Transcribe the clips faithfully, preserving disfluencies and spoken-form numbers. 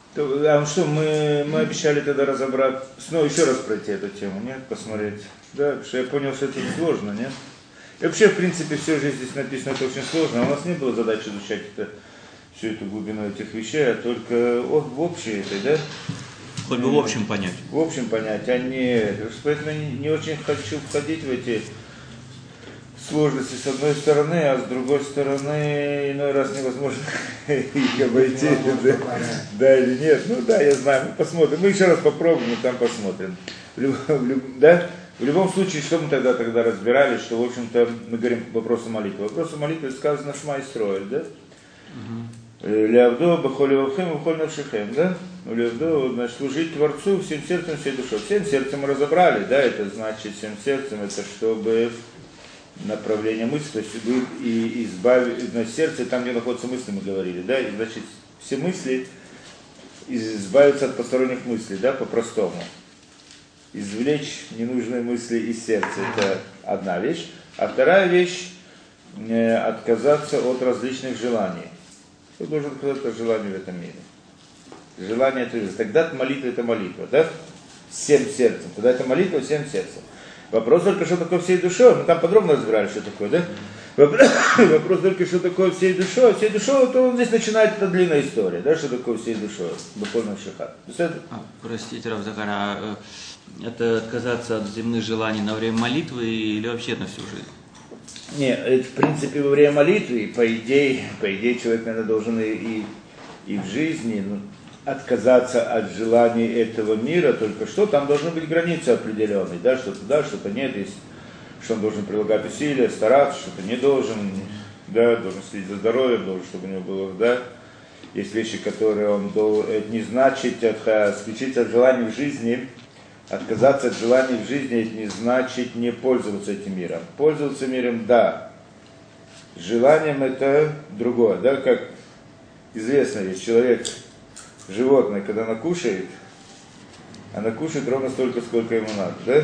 То, а что, мы, мы обещали тогда разобрать, снова еще раз пройти эту тему, нет, посмотреть. Да, потому что я понял, что это сложно, нет? И вообще, в принципе, все же здесь написано, это очень сложно. У нас не было задачи изучать это, всю эту глубину этих вещей, а только в общей этой, да? Хоть бы в общем понять. В общем понять, а не... Поэтому не, не очень хочу входить в эти сложности с одной стороны, а с другой стороны иной раз невозможно их обойти, да, да или нет. Ну да, я знаю, мы посмотрим. Мы еще раз попробуем и там посмотрим. В люб, в люб, да? В любом случае, что мы тогда тогда разбирали, что, в общем-то, мы говорим вопросы молитвы. Вопросы молитвы сказано Шма Исроэль, да? Леавдо, Бахоли Вавхем, Бахоли Навшихем, да? Леавдо, значит, служить Творцу всем сердцем, всей душой. Всем сердцем мы разобрали, да, это значит всем сердцем, это чтобы направление мысли, то есть вы и избавить, на сердце, там, где находятся мысли, мы говорили, да, и, значит, все мысли избавиться от посторонних мыслей, да, по-простому. Извлечь ненужные мысли из сердца, это одна вещь. А вторая вещь, э, отказаться от различных желаний. Кто должен отказаться от желаний в этом мире? Желание это тогда молитва это молитва, да? Всем сердцем. Тогда это молитва всем сердцем. Вопрос только, что такое всей душой. Мы там подробно разбирали, что такое, да? Вопрос, вопрос только, что такое всей душой. Всей душой, то здесь начинается эта длинная история, да, что такое всей душой. Буквально шихат. А, простите, Рав Захар, а это отказаться от земных желаний на время молитвы или вообще на всю жизнь? Нет, это в принципе во время молитвы, по идее, по идее человек, наверное, должен и, и, и в жизни, ну, отказаться от желаний этого мира, только что там должны быть границы определенные, да, что-то да, что-то нет, есть, что он должен прилагать усилия, стараться, что-то не должен, да, должен следить за здоровьем, должен, чтобы у него было, да, есть вещи, которые он должен, это не значит от, исключить от желаний в жизни, отказаться от желаний в жизни, это не значит не пользоваться этим миром. Пользоваться миром, да, желанием это другое, да, как известно, есть человек, животное, когда оно кушает, оно кушает ровно столько, сколько ему надо, да?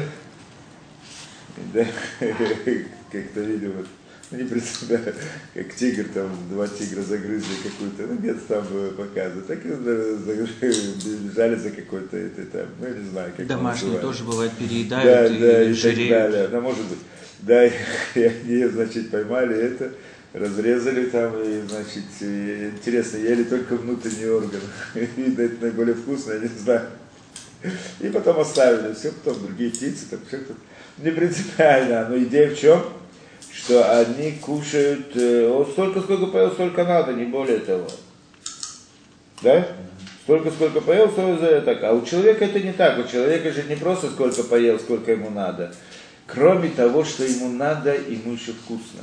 Да? Как-то видел, вот, ну не представляю, как тигр, там, два тигра загрызли какую-то, ну где-то там показывают, так и бежали за какой-то, это, там, ну я не знаю, как домашние тоже бывает переедают, да, да, и жиреют. Так далее, да, может быть, да, и они, значит, поймали это, разрезали там, и, значит, и, интересно, ели только внутренний орган. Видно, это наиболее вкусно, я не знаю. И потом оставили, все, потом другие птицы, там все тут не принципиально. Но идея в чем? Что они кушают э, столько, сколько поел, столько надо, не более того. Да? Столько, сколько поел, столько так. А у человека это не так. У человека же не просто сколько поел, сколько ему надо. Кроме того, что ему надо, ему еще вкусно.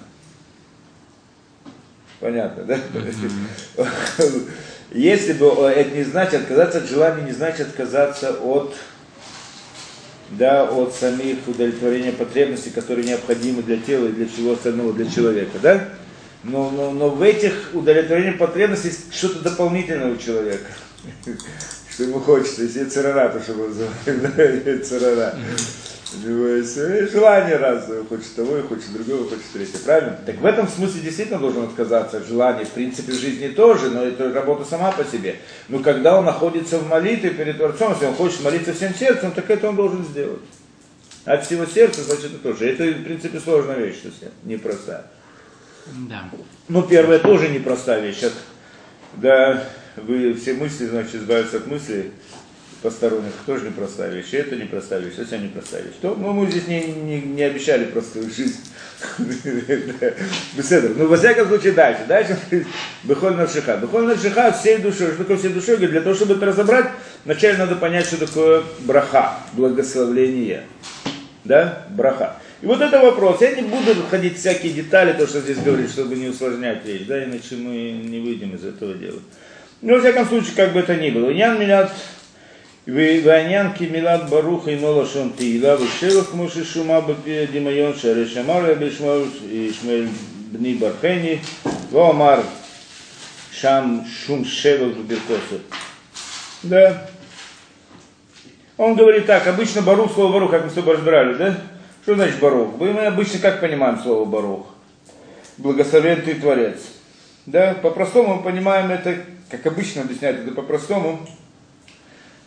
Понятно, да? Mm-hmm. Если бы это не значит, отказаться от желания не значит отказаться от, да, от самих удовлетворения потребностей, которые необходимы для тела и для всего остального, для человека, да? Но, но, но в этих удовлетворениях потребностей есть что-то дополнительное у человека, что ему хочется, если церара, то что он называет, церара. У него есть желание разное, хочет того, и хочет другого, хочет третьего. Правильно? Так в этом смысле действительно должен отказаться от желаний. В принципе, в жизни тоже, но это работа сама по себе. Но когда он находится в молитве перед Творцом, если он хочет молиться всем сердцем, так это он должен сделать. От всего сердца, значит, это тоже. Это, в принципе, сложная вещь, непростая. Да. Ну, первая тоже непростая вещь. Да, вы все мысли, значит, избавиться от мыслей посторонних, тоже непростая вещь, это непростая вещь, совсем непростая вещь. То, ну, мы здесь не, не, не обещали простую жизнь. Беседер. Ну, во всяком случае, дальше. Дальше, Бехоль Навшиха. Бехоль Навшиха всей душой. Что такое всей душой? Для того, чтобы это разобрать, вначале надо понять, что такое браха, благословление. Да? Браха. И вот это вопрос. Я не буду входить в всякие детали, то, что здесь говорит, чтобы не усложнять вещь, да, иначе мы не выйдем из этого дела. Но, во всяком случае, как бы это ни было. Ян Милят ועניין כי מילת ברוך אינו לשון תהילה ושבח כמו ששומה בפי הדמיון שהרי שמר רבי ישמעאל בני ברכני ואמר שם шум שבח וברכות. Да. Он говорит так, обычно барух, слово барух, как мы с тобой разбирали, да? Что значит барух? Мы обычно как понимаем слово барух? Благословен ты Творец. Да? По-простому мы понимаем это, как обычно объясняют это по-простому,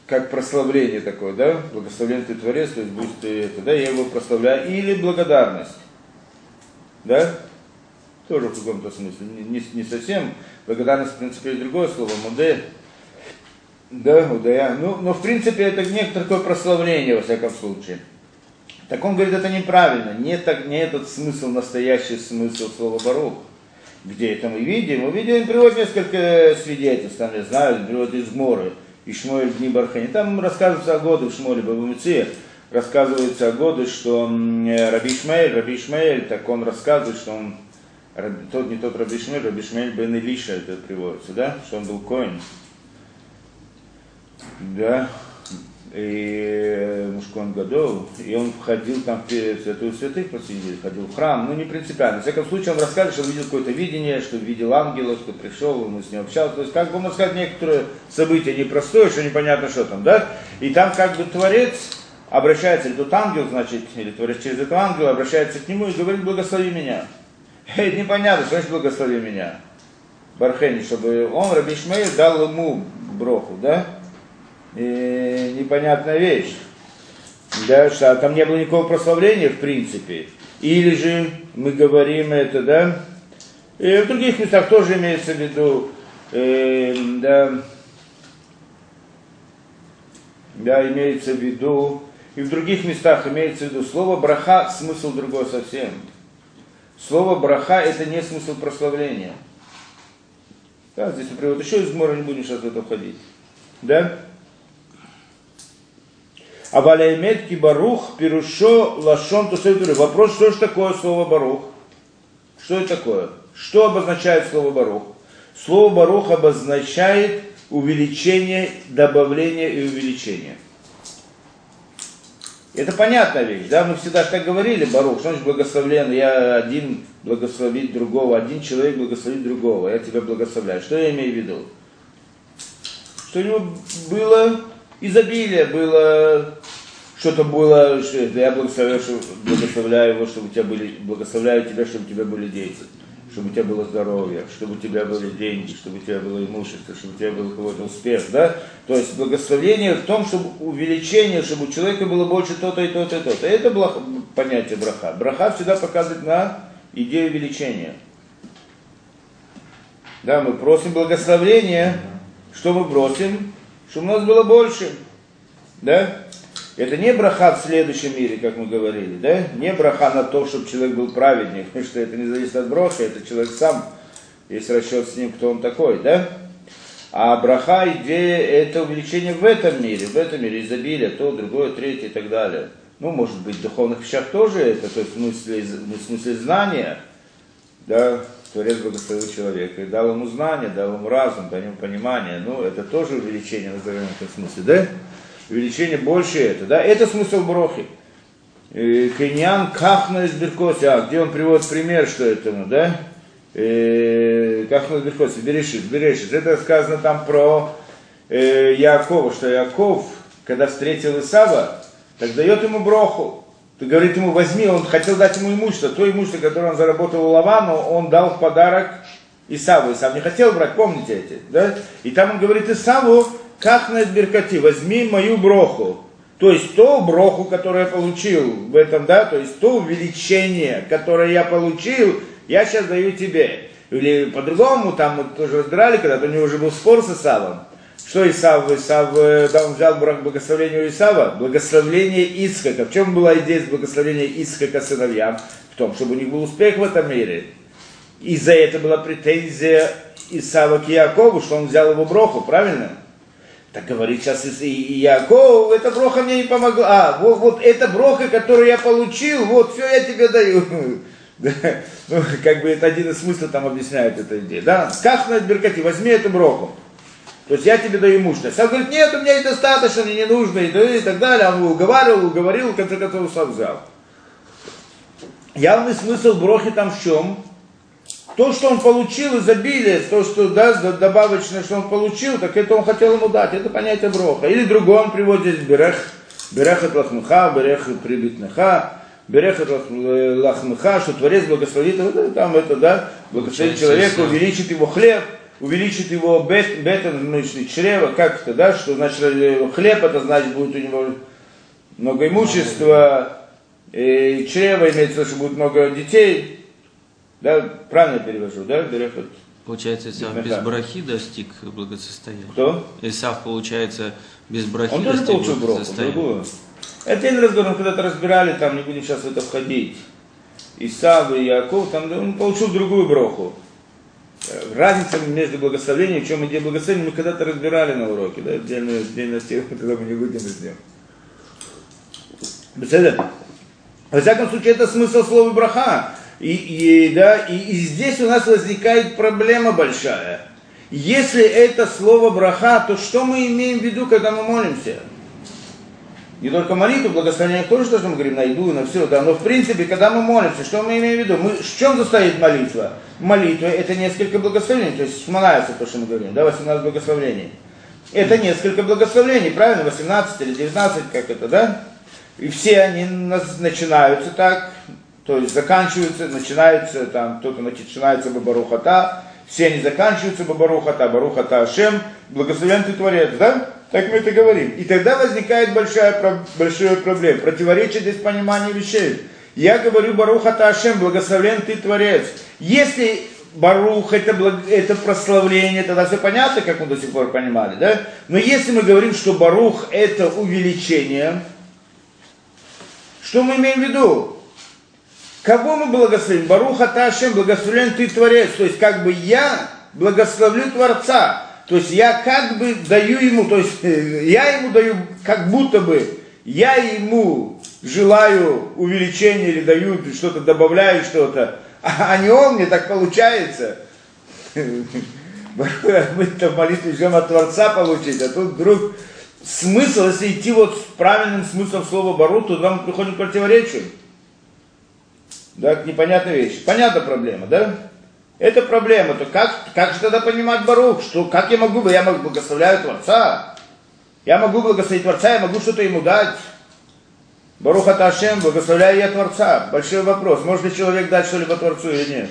как прославление такое, да, благословен ты Творец, то есть будь ты это, да, я его прославляю, или благодарность, да, тоже в каком-то смысле, не, не совсем, благодарность, в принципе, есть другое слово, муде, да, удая, ну, но в принципе это некоторое такое прославление, во всяком случае. Так он говорит, это неправильно, не, так, не этот смысл, настоящий смысл слова барух. Где это мы видим? Мы видим, приводит несколько свидетельств, там, я знаю, приводит из Гморы, и Шмуэль дни Бархани. Там рассказывается о году в Шмуэле Бабамыце, рассказывается о году, что Раби Ишмаэль, Раби Ишмаэль, так он рассказывает, что он, тот не тот Раби Ишмаэль, Раби Ишмаэль бен Илиша, это приводится, да, что он был коэн. Да. И Мушкон Гадол, и он входил там в святую святых, посидел, ходил в храм, ну не принципиально. В всяком случае, он рассказывает, что он видел какое-то видение, что видел ангела, что пришел, он с ним общался. То есть, как бы можно сказать, некоторые события непростое, что непонятно, что там, да? И там как бы Творец обращается, или тот ангел, значит, или Творец через этого ангела обращается к нему и говорит, благослови меня. Это непонятно, что значит благослови меня. Бархени, чтобы он, Раби Ишмаэль, дал ему броху, да? И непонятная вещь, да, что там не было никакого прославления в принципе, или же мы говорим это, да, и в других местах тоже имеется в виду, э, да, да, имеется в виду, и в других местах имеется в виду слово браха, смысл другой совсем. Слово браха это не смысл прославления. Да, здесь мы приводим еще из Гмора, не будем сейчас в это входить, да. Аваляймет ки барух пирушо лашон тусейдуры. Вопрос, что же такое слово барух? Что это такое? Что обозначает слово барух? Слово барух обозначает увеличение, добавление и увеличение. Это понятная вещь, да? Мы всегда так говорили, барух, что значит благословлен, я один благословить другого, один человек благословит другого, я тебя благословляю. Что я имею в виду? Что у него было изобилие, было что-то было, что я благословляю, что, благословляю его, чтобы у тебя были, благословляю тебя, чтобы у тебя были дети, чтобы у тебя было здоровье, чтобы у тебя были деньги, чтобы у тебя было имущество, чтобы у тебя был какой-то успех, да? То есть благословение в том, чтобы увеличение, чтобы у человека было больше то-то и то-то и то-то. Это было понятие браха. Браха всегда показывает на идею увеличения. Да, мы просим благословения, что мы просим? Чтобы у нас было больше, да? Это не браха в следующем мире, как мы говорили, да? Не браха на то, чтобы человек был праведник, потому что это не зависит от броха, это человек сам, есть расчет с ним, кто он такой, да? А браха, идея, это увеличение в этом мире, в этом мире изобилие, то, другое, третье и так далее. Ну, может быть, в духовных вещах тоже это, то есть в смысле, в смысле знания, да? Творец благословил человека и дал ему знания, дал ему разум, дал ему понимание. Ну, это тоже увеличение, назовем в этом смысле, да? Увеличение больше это, да? Это смысл брохи. Киньян кахна из беркоси. А, где он приводит пример, что это, ну, да? Кахна из беркоси, берешит, берешит. Это сказано там про э, Яакова, что Яаков, когда встретил Исава, так дает ему броху. Ты говорит ему, возьми, он хотел дать ему имущество, то имущество, которое он заработал у Лавану, он дал в подарок Исаву. Исав не хотел брать, помните эти, да? И там он говорит Исаву, как на беркати, возьми мою броху. То есть то броху, которое я получил в этом, да, то есть то увеличение, которое я получил, я сейчас даю тебе. Или по-другому, там мы тоже разбирали, когда-то у него уже был спор с Исавом. Что Исав, Исав, да, он взял благословение у Исава, благословление Исхака. В чем была идея с благословения Исхака сыновьям? В том, чтобы у них был успех в этом мире. И за это была претензия Исава к Яакову, что он взял его броху, правильно? Так говорит сейчас и Яаков, эта броха мне не помогла. А, вот, вот эта броха, которую я получил, вот все я тебе даю. Ну, как бы это один из смыслов там объясняет эту идею. Да? Как на беркати, возьми эту броху. То есть я тебе даю имущество. Сам говорит, нет, у меня и достаточно, мне не нужно, и, и так далее. Он уговаривал, уговорил, в конце концов сам взял. Явный смысл брохи там в чем? То, что он получил, изобилие, то, что да, добавочное, что он получил, так это он хотел ему дать. Это понятие броха. Или другой он приводит здесь берех, берех от лахмыха, берех прибитныха, берех от лахмыха, что Творец благословит, вот, там это, да, благословит человека, увеличит его хлеб. увеличит его бет, бетон, значит, чрево, как это, да, что значит хлеб, это значит будет у него много имущества, и чрево имеется в виду, что будет много детей, да, правильно я перевожу, да, берехот. Получается, Исав без брахи достиг благосостояния. Кто? Исав, получается, без брахи Он тоже достиг получил браху, другую. Это не разговор, мы когда-то разбирали, там не будем сейчас в это входить. Исав и Яков, там он получил другую браху. Разница между благословением, в чем идея благословения, мы когда-то разбирали на уроке, да, отдельную, отдельную тему, тогда мы не будем сделать. Беседа. Во всяком случае, это смысл слова браха. И, и, да, и, и здесь у нас возникает проблема большая. Если это слово браха, то что мы имеем в виду, когда мы молимся? Не только молитву, благословение тоже, что мы говорим, на еду и на все, да, но в принципе, когда мы молимся, что мы имеем в виду? Мы, в чем состоит молитва? Молитва — это несколько благословений, то есть шмонается то, что мы говорим, да, восемнадцать благословений. Это несколько благословений, правильно, восемнадцать или девятнадцать, как это, да? И все они начинаются так, то есть заканчиваются, начинаются, там, кто-то начинается бабарухата, все они заканчиваются бабарухата, барухата Ашем, благословен ты Творец, да? Так мы это говорим. И тогда возникает большая, большая проблема, противоречие здесь понимания вещей. Я говорю барухата Ашем, благословен ты Творец. Если барух это, это прославление, тогда все понятно, как мы до сих пор понимали, да? Но если мы говорим, что барух это увеличение, что мы имеем в виду? Кого мы благословим? Барух ата Ашем, благословен ты Творец. То есть как бы я благословлю Творца. То есть я как бы даю ему, то есть я ему даю, как будто бы я ему желаю увеличения или даю что-то, добавляю что-то, а не он мне, так получается. Мы-то в молитве ждем от Творца получить, а тут вдруг смысл, если идти вот с правильным смыслом слова барух, то нам приходит к противоречию. Да, непонятная вещь. Понятна проблема, да? Это проблема. То как, как же тогда понимать барух? Что, как я могу, я могу благословляю Творца. Я могу благословить Творца, я могу что-то ему дать. Барух ата Ашем, благословляю я Творца. Большой вопрос. Может ли человек дать что-либо Творцу или нет?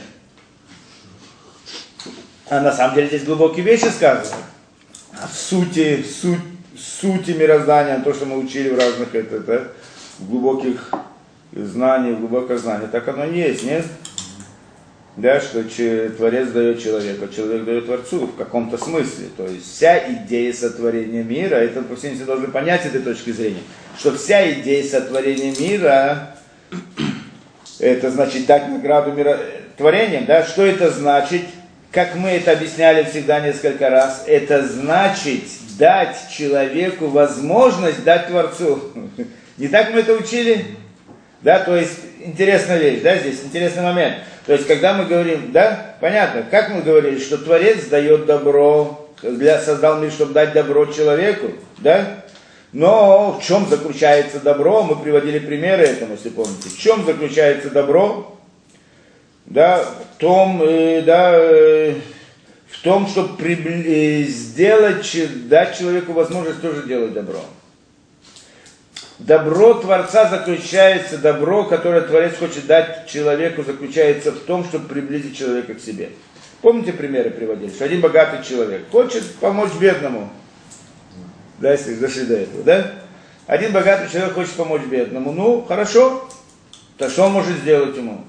А на самом деле здесь глубокие вещи сказаны. О сути, суть, сути мироздания, то, что мы учили в разных, это, это, в глубоких знаниях, глубокое знание. Так оно и есть, нет? Да, что Творец дает человеку, а человек дает Творцу в каком-то смысле. То есть вся идея сотворения мира, это все должны понять с этой точки зрения, что вся идея сотворения мира, это значит дать награду миротворением, да? Что это значит? Как мы это объясняли всегда несколько раз, это значит дать человеку возможность дать Творцу. Не так мы это учили? Да, то есть интересная вещь, да, здесь интересный момент. То есть, когда мы говорим, да, понятно, как мы говорили, что Творец дает добро, для, создал мир, чтобы дать добро человеку, да? Но в чем заключается добро? Мы приводили примеры этому, если помните. В чем заключается добро? Да, в том, э, да, э, в том, чтобы прибли- э, сделать, дать человеку возможность тоже делать добро. Добро Творца заключается, добро, которое Творец хочет дать человеку, заключается в том, чтобы приблизить человека к себе. Помните, примеры приводили, что один богатый человек хочет помочь бедному. Да, если дошли до этого, да? Один богатый человек хочет помочь бедному. Ну, хорошо, то что он может сделать ему?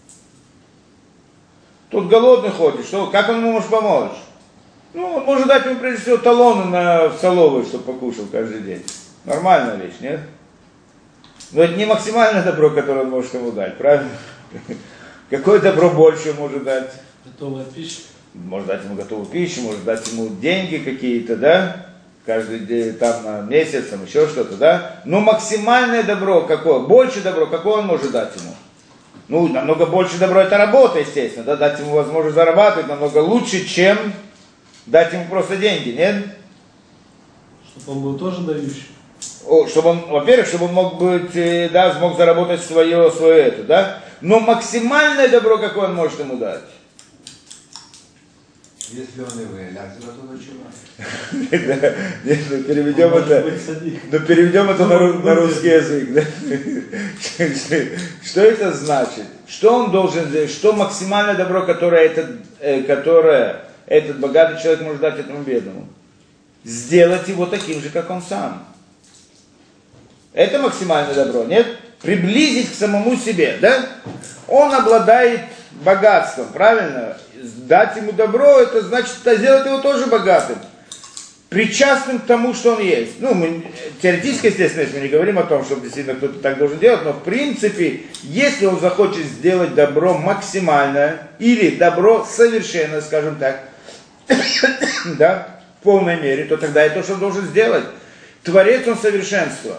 Тут голодный ходит, что, как он ему может помочь? Ну, он может дать ему, прежде всего, талоны на, в столовую, чтобы покушал каждый день. Нормальная вещь, нет? Но это не максимальное добро, которое он может ему дать, правильно? Какое добро больше может дать? Готовая пища. Может дать ему готовую пищу, может дать ему деньги какие-то, да? Каждый день, там, на месяц, там, еще что-то, да? Но максимальное добро какое? Больше добро, какое он может дать ему? Ну, намного больше добро это работа, естественно, да? Дать ему возможность зарабатывать намного лучше, чем дать ему просто деньги, нет? Чтобы он был тоже дающий. О, чтобы он, во-первых, чтобы он мог быть, да, смог заработать свое, свое это, да? Но максимальное добро, какое он может ему дать? Если он и выявляется, то ничего. Нет, ну переведем это, ну переведем это на русский язык, Что это значит? Что он должен сделать? Что максимальное добро, которое это, которое этот богатый человек может дать этому бедному? Сделать его таким же, как он сам. Это максимальное добро, нет? Приблизить к самому себе, да? Он обладает богатством, правильно? Дать ему добро, это значит сделать его тоже богатым. Причастным к тому, что он есть. Ну, мы, теоретически, естественно, мы не говорим о том, что действительно кто-то так должен делать, но в принципе, если он захочет сделать добро максимальное, или добро совершенное, скажем так, да, в полной мере, то тогда это то, что он должен сделать. Творец, он совершенство.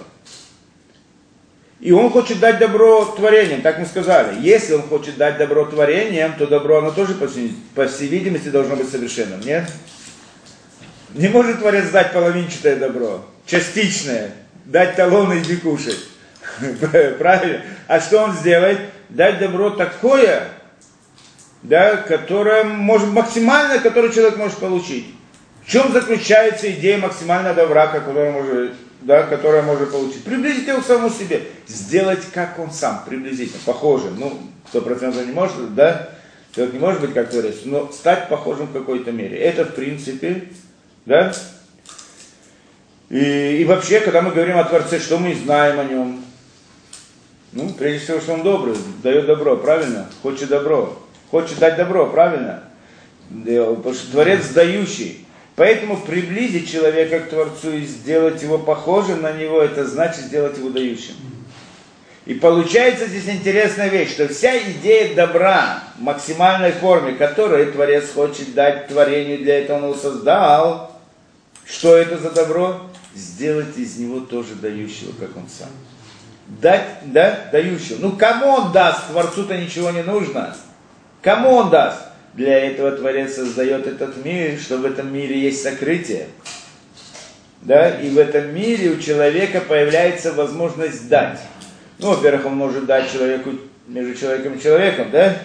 И он хочет дать добро творениям, так мы сказали. Если он хочет дать добро творениям, то добро, оно тоже, по всей, по всей видимости, должно быть совершенным, нет? Не может Творец дать половинчатое добро, частичное, дать талоны иди кушать. Правильно? А что он сделает? Дать добро такое, да, которое может, максимально, которое человек может получить. В чем заключается идея максимального добра, которое может, да, которое может получить? Приблизить его к самому себе. Сделать, как он сам, приблизительно, похожим. Ну, сто процентов не может, да? Человек не может быть как Творец, но стать похожим в какой-то мере. Это, в принципе... Да? И, и вообще, когда мы говорим о Творце, что мы знаем о нем? Ну, прежде всего, что он добрый, дает добро, правильно? Хочет добро. Хочет дать добро, правильно? Потому что Творец дающий. Поэтому приблизить человека к Творцу и сделать его похожим на него, это значит сделать его дающим. И получается здесь интересная вещь, что вся идея добра в максимальной форме, которую Творец хочет дать творению, для этого он его создал, что это за добро? Сделать из него тоже дающего, как он сам. Дать, да, дающего. Ну, кому он даст? Творцу-то ничего не нужно. Кому он даст? Для этого Творец создает этот мир, что в этом мире есть сокрытие. Да? И в этом мире у человека появляется возможность дать. Ну, во-первых, он может дать человеку, между человеком и человеком, да?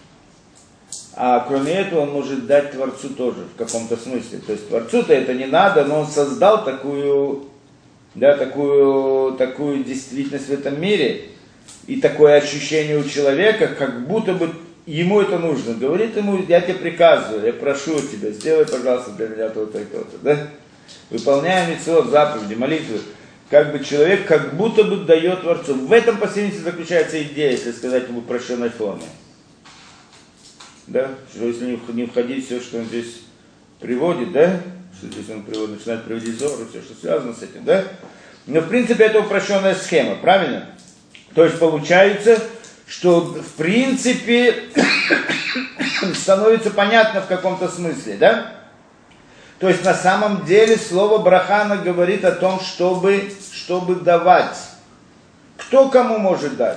А кроме этого, он может дать Творцу тоже, в каком-то смысле. То есть Творцу-то это не надо, но он создал такую, да, такую, такую действительность в этом мире. И такое ощущение у человека, как будто бы ему это нужно. Говорит ему, я тебе приказываю, я прошу тебя, сделай, пожалуйста, для меня то-то и то-то, да? Выполняем мицвот, заповеди, молитвы. Как бы человек как будто бы дает Творцу. В этом, по сути, заключается идея, если сказать в упрощенной форме. Да? Что если не входить все, что он здесь приводит, да? Что здесь он приводит, начинает приводить Зору, все, что связано с этим, да? Но, в принципе, это упрощенная схема, правильно? То есть, получается, что, в принципе, становится понятно в каком-то смысле, да? То есть на самом деле слово брахана говорит о том, чтобы, чтобы давать. Кто кому может дать?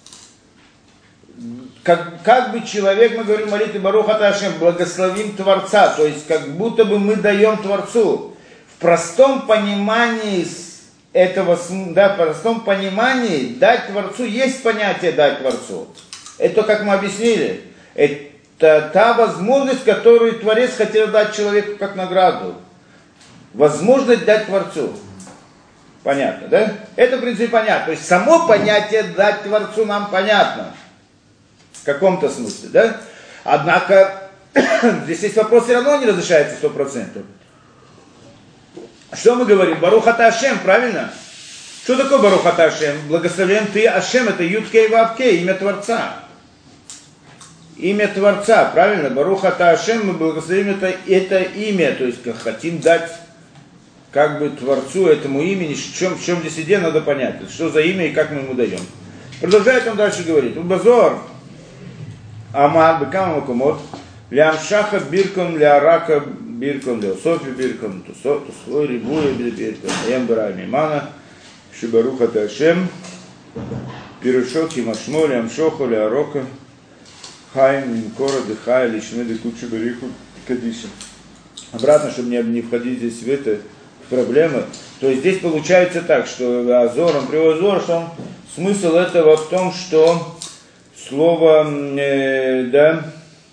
Как, как бы человек, мы говорим молитвы Барух ата Ашем, благословим Творца, то есть как будто бы мы даем Творцу. В простом понимании этого, да, в простом понимании дать Творцу, есть понятие дать Творцу. Это как мы объяснили. Это та возможность, которую Творец хотел дать человеку как награду. Возможность дать Творцу. Понятно, да? Это, в принципе, понятно. То есть само понятие дать Творцу нам понятно. В каком-то смысле, да? Однако, здесь есть вопрос, все равно не разрешается сто процентов. Что мы говорим? Барух ата Ашем, правильно? Что такое Барух ата Ашем? Благословен ты Ашем, это Юд Кей Вав Кей, имя Творца. Имя Творца, правильно? Барух ата Ашем, мы благословим это, это имя, то есть как хотим дать как бы Творцу этому имени, в чем, в чем здесь идея, надо понять, что за имя и как мы ему даем. Продолжает он дальше говорить. Убазор Амар Бекама Макумот Лямшаха Биркон Лярака Биркон Леософи Биркон Тусвой Рибуя Биркон Ямбара Мимана Шибарух ата Ашем Пирушок Имашмо Лямшоху Лярока Хайм Кора Дыхая Лишмеды Кучу Бариху Кадиша. Обратно, чтобы не, не входить здесь в это проблемы. То есть здесь получается так, что Азор, он приводит Зор, что он, смысл этого в том, что слово, э, да,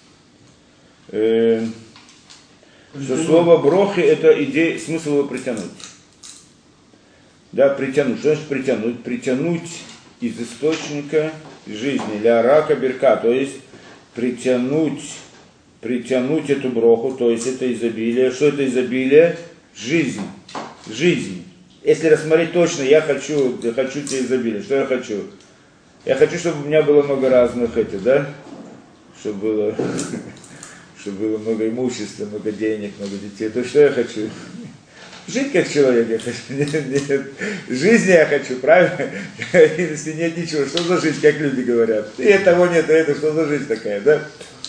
э, что слово брохи, это идея, смысл его притянуть. Да, притянуть. Что значит притянуть? Притянуть из источника жизни, ля рака бирка, то есть притянуть притянуть эту броху, то есть это изобилие. Что это изобилие? Жизнь. Жизнь. Если рассмотреть точно, я хочу, я хочу тебе изобилие. Что я хочу? Я хочу, чтобы у меня было много разных этих, да? Чтобы было, чтобы было много имущества, много денег, много детей. То что я хочу? Жить как человек я хочу. Нет, нет. Жизни я хочу, правильно? Если нет ничего, что за жизнь, как люди говорят? И этого нет, и это что за жизнь такая, да?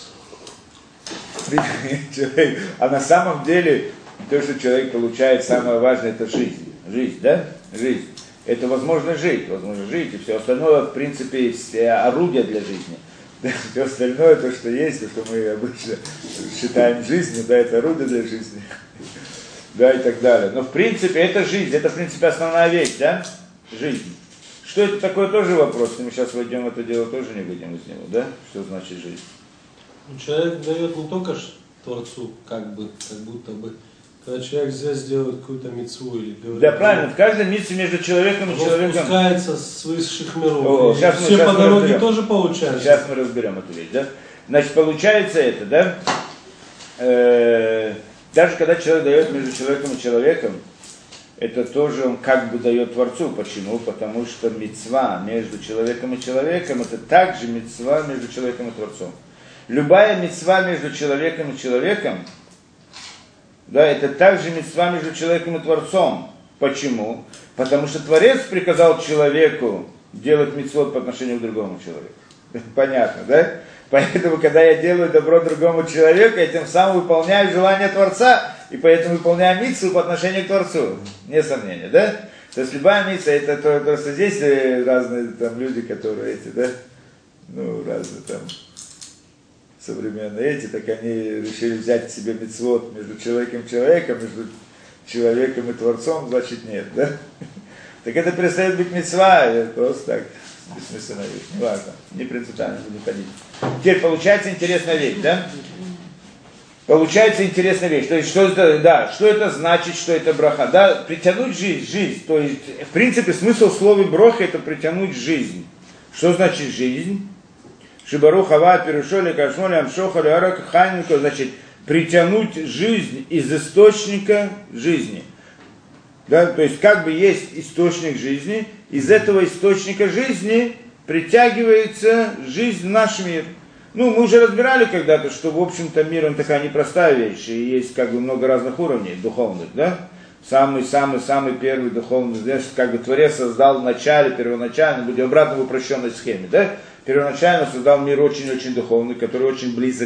Человек, а на самом деле, то, что человек получает, самое важное, это жизнь. Жизнь, да? Жизнь. Это возможно жить, возможно жить, и все остальное, в принципе, все орудия для жизни. Все остальное, то, что есть, то, что мы обычно считаем жизнью, да, это орудие для жизни. Да, и так далее. Но, в принципе, это жизнь, это, в принципе, основная вещь, да? Жизнь. Что это такое, тоже вопрос. Мы сейчас войдем в это дело, тоже не выйдем из него, да? Что значит жизнь? Человек дает не только Творцу, как бы, как будто бы, когда человек здесь делает какую-то мицву или говорит... Да, правильно, в каждой митцве между человеком и человеком... Он спускается с высших миров. О, сейчас мы, все сейчас по мы дороге разберем. тоже получается. Сейчас мы разберем эту вещь, да? Значит, получается это, да? Э-э- даже когда человек дает между человеком и человеком, это тоже он как бы дает Творцу. Почему? Потому что мицва между человеком и человеком, это также мицва между человеком и Творцом. Любая мицва между человеком и человеком, да, это также мицва между человеком и Творцом. Почему? Потому что Творец приказал человеку делать мицвот по отношению к другому человеку. Понятно, да? Поэтому, когда я делаю добро другому человеку, я тем самым выполняю желание Творца, и поэтому выполняю мицву по отношению к Творцу. Не сомнения, да? То есть любая мицва, это то, просто здесь разные там люди, которые эти, да? Ну, разные там современные эти, так они решили взять себе мицвот между человеком и человеком, между человеком и Творцом, значит нет, да? Так это перестает быть мицва, это просто так, бессмысленная вещь, не важно, не принципиально, буду ходить. Теперь получается интересная вещь, да? Получается интересная вещь, то есть что это, да, что это значит, что это браха, да? Притянуть жизнь, жизнь, то есть в принципе смысл слова броха это притянуть жизнь. Что значит жизнь? Шибару хава перешоли кашмоли амшохали арак ханько, значит притянуть жизнь из источника жизни. Да, то есть как бы есть источник жизни, из этого источника жизни притягивается жизнь в наш мир. Ну, мы уже разбирали когда-то, что в общем-то мир он такая непростая вещь, и есть как бы много разных уровней духовных, да? Самый-самый-самый первый духовный, знаешь, как бы Творец создал в начале, первоначально, будем обратно в упрощенной схеме, да? Первоначально создал мир очень-очень духовный, который очень близок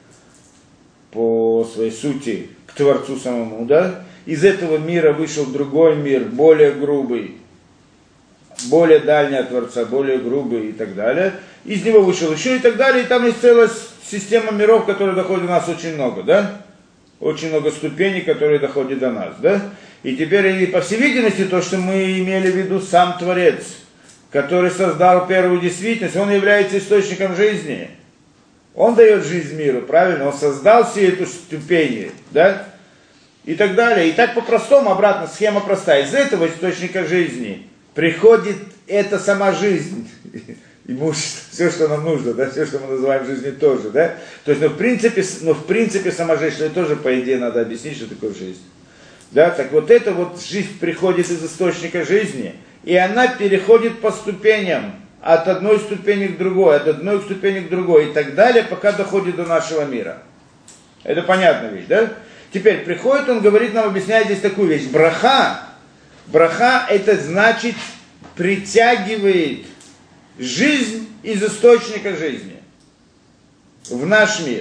по своей сути к Творцу самому, да? Из этого мира вышел другой мир, более грубый, более дальний от Творца, более грубый и так далее. Из него вышел еще и так далее, и там есть целая система миров, которые доходят до нас очень много, да? Очень много ступеней, которые доходят до нас, да? И теперь, и по всей видимости, то, что мы имели в виду сам Творец, который создал первую действительность, он является источником жизни. Он дает жизнь миру, правильно? Он создал все эти ступени, да? И так далее. И так по-простому, обратно, схема простая. Из этого источника жизни приходит эта сама жизнь, имущество, все, что нам нужно, да, все, что мы называем жизнью тоже, да. То есть, ну, в принципе, ну, в принципе, сама жизнь, что это тоже, по идее, надо объяснить, что такое жизнь. Да, так вот эта вот жизнь приходит из источника жизни, и она переходит по ступеням, от одной ступени к другой, от одной ступени к другой, и так далее, пока доходит до нашего мира. Это понятная вещь, да? Теперь приходит, он говорит нам, объясняет здесь такую вещь. Браха, браха это значит притягивает жизнь из источника жизни в наш мир.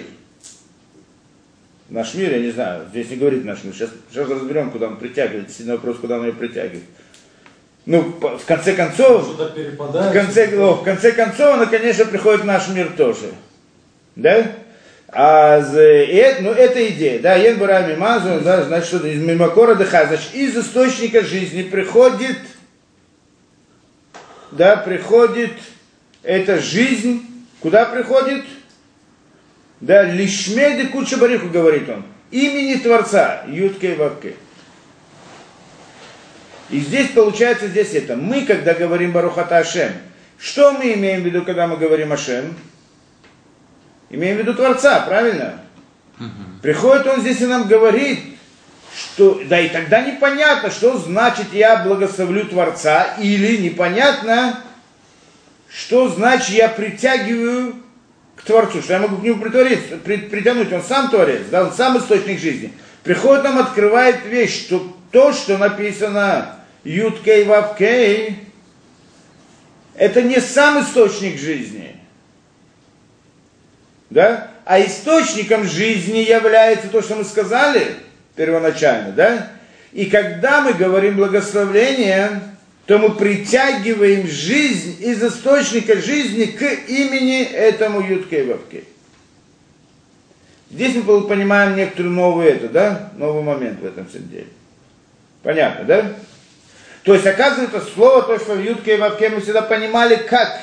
В наш мир, я не знаю, здесь не говорит наш мир. Сейчас, сейчас разберем, куда он притягивает. Действительно вопрос, куда он ее притягивает. Ну, в конце концов, в конце, о, в конце концов, она, конечно, приходит в наш мир тоже. Да? А, и, ну, это идея, да, Енбарами Мазу, да, значит, что из Мимакора Деха, значит, из источника жизни приходит, да, приходит эта жизнь, куда приходит? Да, Лишмеды Куча Бариху, говорит он, имени Творца, Юткей Вавкей. И здесь получается, здесь это, мы, когда говорим Барухата Ашем, что мы имеем в виду, когда мы говорим Ашем? Имеем в виду Творца, правильно? Угу. Приходит он здесь и нам говорит, что, да и тогда непонятно, что значит я благословлю Творца, или непонятно, что значит я притягиваю к Творцу, что я могу к нему притвориться, при, притянуть, он сам Творец, да, он сам источник жизни. Приходит нам, открывает вещь, что то, что написано Юд Кей Вав Кей, это не сам источник жизни, да, а источником жизни является то, что мы сказали первоначально, да, и когда мы говорим благословление, то мы притягиваем жизнь из источника жизни к имени этому Юд Кей Вав Кей. Здесь мы понимаем некоторую новую это, да, новый момент в этом всем деле. Понятно, да? То есть, оказывается, слово, то, что в Юд Кей Вав Кей мы всегда понимали как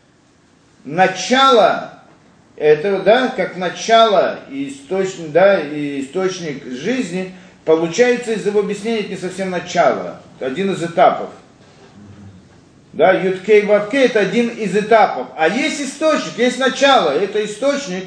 начало этого, да, как начало и источник, да, и источник жизни, получается из его объяснения это не совсем начало, это один из этапов. Да, Юд Кей Вав Кей это один из этапов. А есть источник, есть начало, это источник.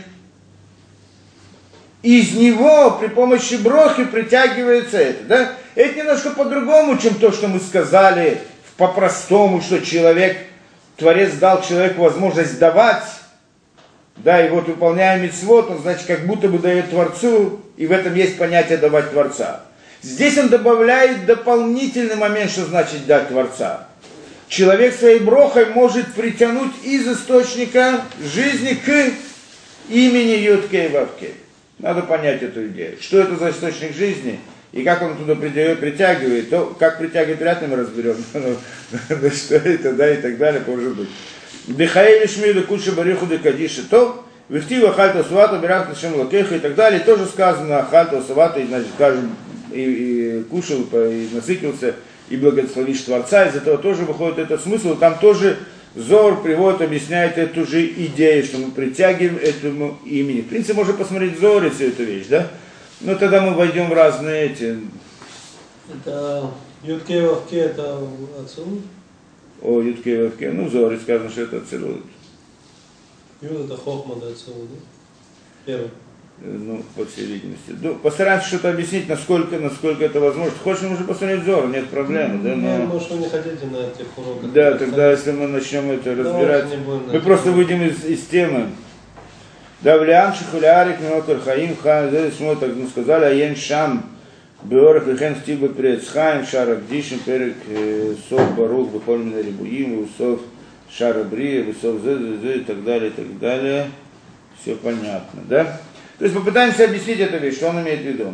Из него при помощи брохи притягивается это, да? Это немножко по-другому, чем то, что мы сказали по-простому, что человек, Творец дал человеку возможность давать, да, и вот выполняя мицвот, он, значит, как будто бы дает Творцу, и в этом есть понятие давать Творца. Здесь он добавляет дополнительный момент, что значит дать Творца. Человек своей брохой может притянуть из источника жизни к имени Юд Кей Вав Кей. Надо понять эту идею. Что это за источник жизни и как он туда притягивает, то как притягивает, вряд ли мы разберем. Ну что это, да, и так далее, может быть. Дыхаэль Шмиду Куча Бариху Декадиши, то Вихтива Хальта Сувата Бирах Ташем Лакеха и так далее. Тоже сказано Хальта Сувата, и, значит, скажем, и, и кушал, и насытился, и благословишь Творца. Из этого тоже выходит этот смысл. Там тоже Зор приводит, объясняет эту же идею, что мы притягиваем этому имени. В принципе, можно посмотреть Зор и всю эту вещь, да? Но тогда мы войдем в разные эти... Это Юд Кей Вав Кей, это Ацилут? О, Юд Кей Вав Кей, ну в Зоре сказано, что это Ацилут. Юд это Хохма, да, Ацилут, да? Первый. Ну, по всей видимости. Ну, постараемся что-то объяснить, насколько, насколько это возможно. Хочешь, мы уже посмотреть Зор, нет проблем, да? Но... Не, может, вы не хотите на этих уроках. Да, тогда, если мы начнем это разбирать, мы просто выйдем из, из темы. Да, в Лиам Шихулярик, Минотер Хаим, Хан, здесь мы так мы сказали, а Йен Шам, Беорах, Лихен, Стиба, Прецхайм, Шарак Дишин, Перек, Сов, Барух, Бухольмина, Рибуим, Усов, Шара Брия, Усов, Зе, и так далее, и так далее. Все понятно, да? То есть попытаемся объяснить эту вещь, что он имеет в виду.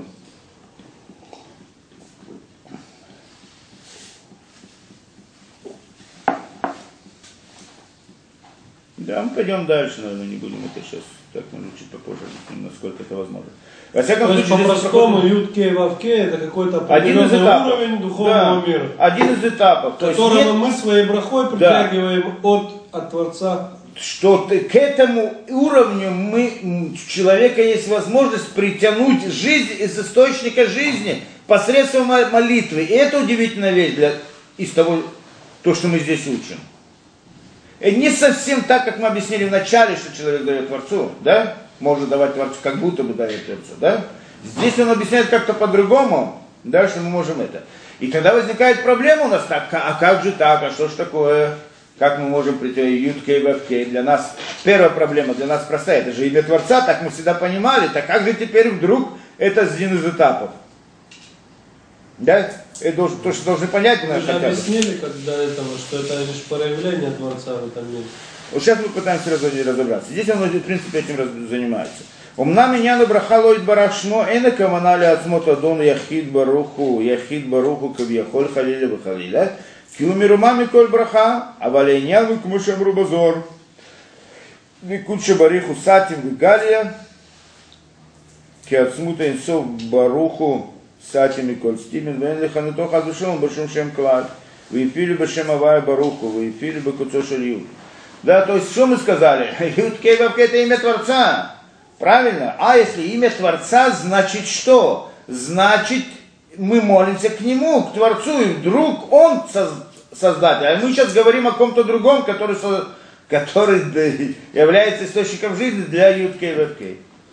Да, мы пойдем дальше, наверное, не будем это сейчас, так, может, чуть попозже, насколько это возможно. Во всяком То есть, случае, по-простому, проходит... Юд Кей Вав Кей это какой-то один из этапов. уровень духовного Да, мира, один из этапов. которого есть, мы своей брахой притягиваем да. от, от Творца. Что ты, к этому уровню мы, у человека есть возможность притянуть жизнь из источника жизни посредством молитвы. И это удивительная вещь для, из того, то, что мы здесь учим. И не совсем так, как мы объяснили в начале, что человек дает Творцу, да? Может давать Творцу, как будто бы дает Творцу, да? Здесь он объясняет как-то по-другому, да, что мы можем это. И тогда возникает проблема у нас, так, а как же так, а что ж такое? Как мы можем прийти Юд Кей Вав Кей? Для нас первая проблема, для нас простая, это же имя Творца, так мы всегда понимали, так как же теперь вдруг это один из этапов? Да? Это должен, то, что должны понять Мы нас же хотя бы. объяснили как до этого, что это лишь проявление Творца в этом мире. Вот сейчас мы пытаемся разобраться. Здесь он, в принципе, этим занимается. Умна меня на брахалоид барашмо, эна каманали ацмота дон яхид баруху, яхид баруху кавьяхоль халиля бахалиля. Киумирумами коль браха, а валеньян выкмушем рубазор. Викуча бариху сатим вигалия. Киацмута инсов баруху сатим и коль стимен. Вен лихануто хазушем башум шем клад. Вейфили башем авая баруху, вейфили бакуцо шалью. Да, то есть, что мы сказали? Юд Кей Вав Кей это имя Творца. Правильно? А если имя Творца, значит что? Значит, мы молимся к Нему, к Творцу, и вдруг Он создатель. А мы сейчас говорим о ком-то другом, который, который является источником жизни для Юд Кей Вав Кей.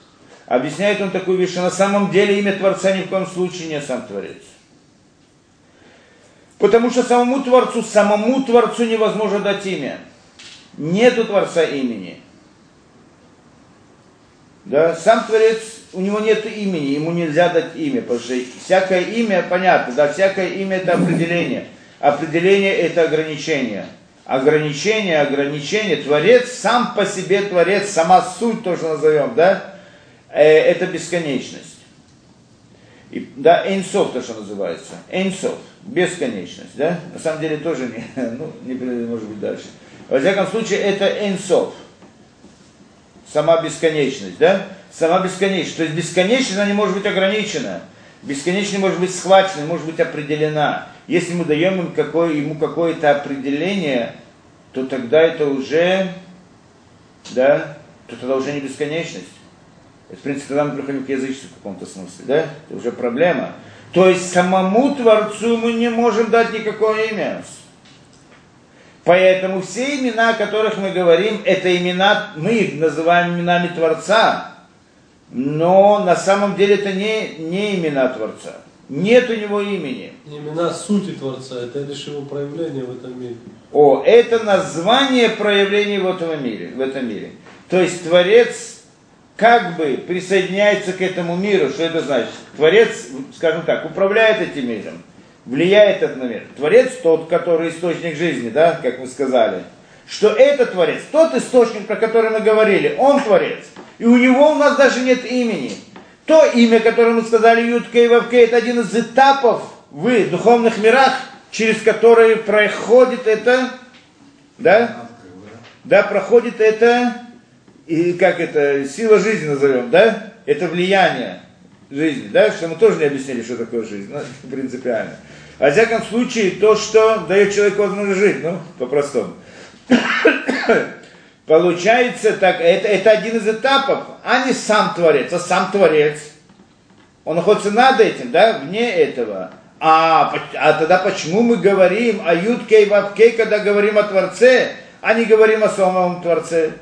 Объясняет он такую вещь, что на самом деле имя Творца ни в коем случае не сам Творец. Потому что самому Творцу, самому Творцу невозможно дать имя. Нету Творца имени. Да? Сам Творец, у него нет имени, ему нельзя дать имя, потому что всякое имя, понятно, да, всякое имя это определение. Определение это ограничение. Ограничение, ограничение, Творец, сам по себе Творец, сама суть, то, что назовем, да, э, это бесконечность. И, да, Эйнсов, то, что называется. Эйнсов, бесконечность, да, на самом деле тоже не, ну, не может быть дальше. Во всяком случае, это Эйнсов. Сама бесконечность, да? Сама бесконечность. То есть бесконечность, она не может быть ограничена. Бесконечность может быть схвачена, может быть определена. Если мы даем ему, какое, ему какое-то определение, то тогда это уже, да, то тогда уже не бесконечность. Это, в принципе, тогда мы приходим к язычеству в каком-то смысле, да? Это уже проблема. То есть самому Творцу мы не можем дать никакое имя. Поэтому все имена, о которых мы говорим, это имена, мы их называем именами Творца, но на самом деле это не, не имена Творца. Нет у него имени. Имена сути Творца, это лишь его проявление в этом мире. О, это название проявлений в этом мире. В этом мире. То есть Творец как бы присоединяется к этому миру. Что это значит? Творец, скажем так, управляет этим миром. Влияет этот мир. Творец тот, который источник жизни, да, как вы сказали. Что это Творец, тот источник, про который мы говорили, он Творец. И у него у нас даже нет имени. То имя, которое мы сказали, Юд-Кей Вав-Кей, это один из этапов в духовных мирах, через которые проходит это, да, да, проходит это, и как это, сила жизни назовем, да, это влияние жизни, да, что мы тоже не объяснили, что такое жизнь, ну, принципиально. Во всяком случае, то, что дает человеку возможность жить, ну, по-простому. Получается так, это, это один из этапов, а не сам Творец, а сам Творец. Он находится над этим, да, вне этого. А, а тогда почему мы говорим о Юд-Кей Вав-Кей, когда говорим о Творце, а не говорим о самом Творце?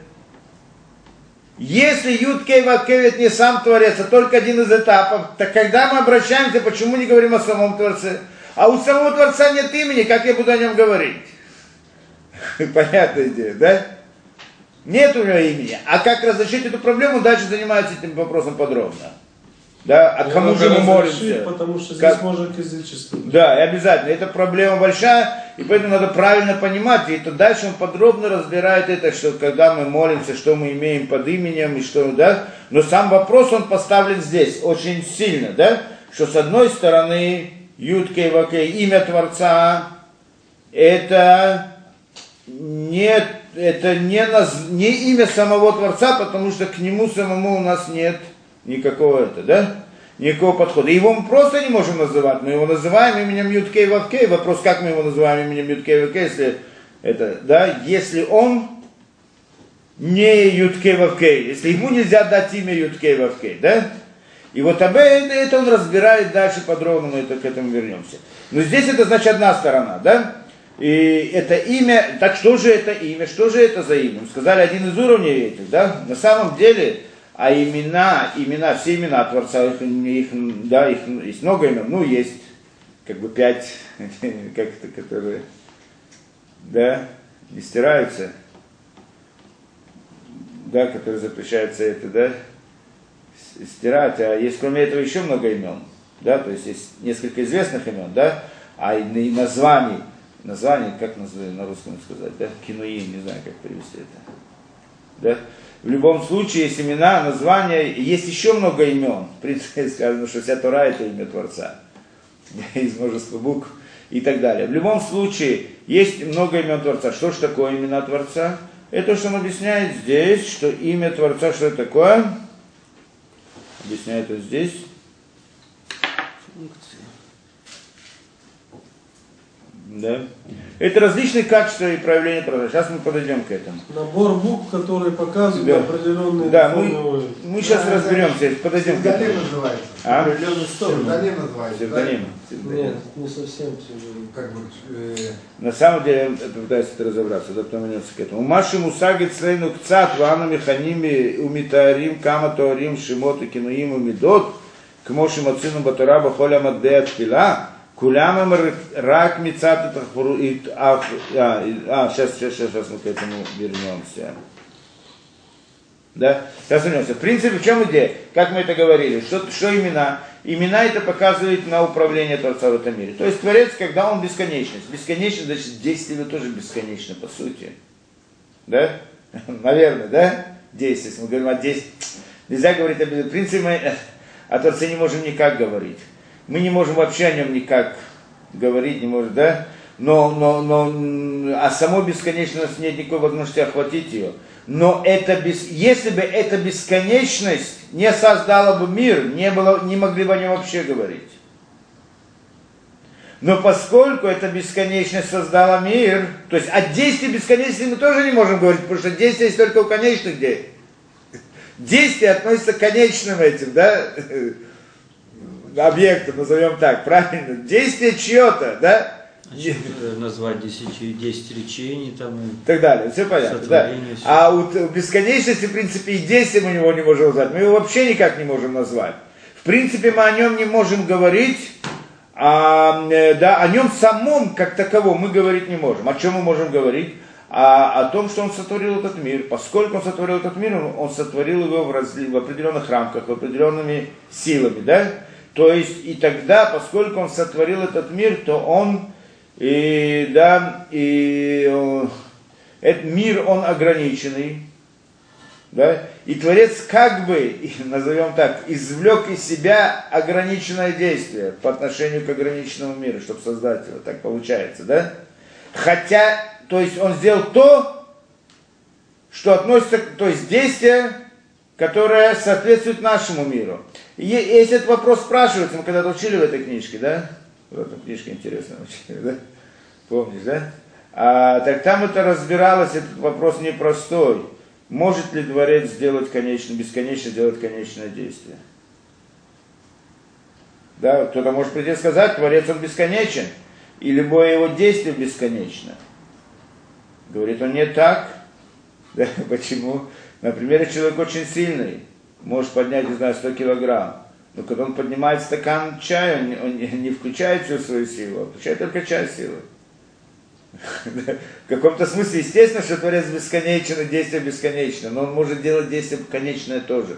Если Юд-Кей Вав-Кей это не сам Творец, а только один из этапов, так когда мы обращаемся, почему не говорим о самом Творце? А у самого Творца нет имени, как я буду о нем говорить? Понятная идея, да? Нет у него имени. А как разрешить эту проблему, дальше занимается этим вопросом подробно. Да, а кому же мы молимся? Потому что здесь как... можно к язычеству. Да, и обязательно. Это проблема большая, и поэтому надо правильно понимать. И это дальше он подробно разбирает это, что когда мы молимся, что мы имеем под именем, и что, да. Но сам вопрос он поставлен здесь очень сильно, да, что с одной стороны Юд-Кей Вав-Кей, имя Творца, это не, это не, наз... не имя самого Творца, потому что к нему самому у нас нет никакого это, да? Никакого подхода. Его мы просто не можем называть, мы его называем именем Юд-Кей Вав-Кей. Вопрос, как мы его называем именем Юд-Кей Вав-Кей, если это, да, если он не Юд-Кей Вав-Кей, если ему нельзя дать имя Юд-Кей Вав-Кей, да? И вот об этом это он разбирает дальше подробно, мы это, к этому вернемся. Но здесь это значит одна сторона, да? И это имя, так что же это имя, что же это за имя? Мы сказали один из уровней этих, да? На самом деле, а имена, имена, все имена Творца, их, их, да, их есть много имен, ну есть как бы пять, как это, которые, да, не стираются, да, которые запрещается это, да, стирать, а есть кроме этого еще много имен, да, то есть есть несколько известных имен, да, а и названий, названий, как назвать, на русском сказать, да, кинуи, не знаю, как перевести это, да. В любом случае есть имена, названия, есть еще много имен. В принципе, сказано, что вся Тора это имя Творца. Из множества букв и так далее. В любом случае, есть много имен Творца. Что же такое имена Творца? Это, что он объясняет здесь, что имя Творца, что это такое? Объясняет он здесь. Да? Это различные качества и проявления Творца. Сейчас мы подойдем к этому. Набор букв, которые показывают Да. определенные Да, мы, уровень. мы сейчас Да, разберемся, подойдем к этому. Псевдоним называется. А? Определенную сторону. Псевдоним называется. Псевдоним. Нет, не совсем псевдоним. Да? Как бы, э, На самом деле, я пытаюсь это разобраться, да, потом вернемся к этому. Маши мусагит слейну кцат, вану механими, умитарим, кама тоарим, шимот и кинуим, умидот, к моши мацину батараба, холя маддея тфила, кулям им рак мицат и тахфуру, и, а, а, сейчас, сейчас, сейчас, сейчас мы к этому вернемся. Да? Сейчас вернемся. В принципе, в чем идея? Как мы это говорили? Что, что имена? Имена это показывает на управление Творца в этом мире. То есть Творец, когда он бесконечность. Бесконечность, значит, действие тоже бесконечно, по сути. Да? Наверное, да? Действие. Если мы говорим о действии. Нельзя говорить о в принципе, мы о Творце не можем никак говорить. Мы не можем вообще о нем никак говорить, не можем, да? Но, но, но о самой бесконечности нет никакой возможности охватить ее. Но это без, если бы эта бесконечность не создала бы мир, не, было, не могли бы о нем вообще говорить. Но поскольку эта бесконечность создала мир, то есть от действия бесконечности мы тоже не можем говорить, потому что действие есть только у конечных действий. Действие относится к конечным этим, да, объектам, назовем так, правильно? Действие чье-то, да? Назвать десять, десять речений там и так далее, все понятно, да. А у бесконечности, в принципе, и действия мы его не можем назвать, мы его вообще никак не можем назвать. В принципе, мы о нем не можем говорить, а, да, о нем самом, как таковом, мы говорить не можем. О чем мы можем говорить? А, о том, что он сотворил этот мир. Поскольку он сотворил этот мир, он, он сотворил его в, разли, в определенных рамках, в определенными силами, да? То есть, и тогда, поскольку он сотворил этот мир, то он И, да, и этот мир, он ограниченный, да, и Творец как бы, назовем так, извлек из себя ограниченное действие по отношению к ограниченному миру, чтобы создать его, так получается, да. Хотя, то есть он сделал то, что относится, то есть действие, которое соответствует нашему миру. И если этот вопрос спрашивается, мы когда-то учили в этой книжке, да, в этом книжке интересная учили, да? Помнишь, да? А, так там это разбиралось, этот вопрос непростой. Может ли Творец сделать конечно, бесконечно делать конечное действие? Да, кто-то может прийти и сказать, Творец он бесконечен, и любое его действие бесконечно. Говорит он не так. Да, почему? Например, человек очень сильный, может поднять, не знаю, сто килограмм. Но когда он поднимает стакан чая, он, он не включает всю свою силу, а включает только часть силы. В каком-то смысле, естественно, что Творец бесконечен и действие бесконечно, но он может делать действие конечное тоже.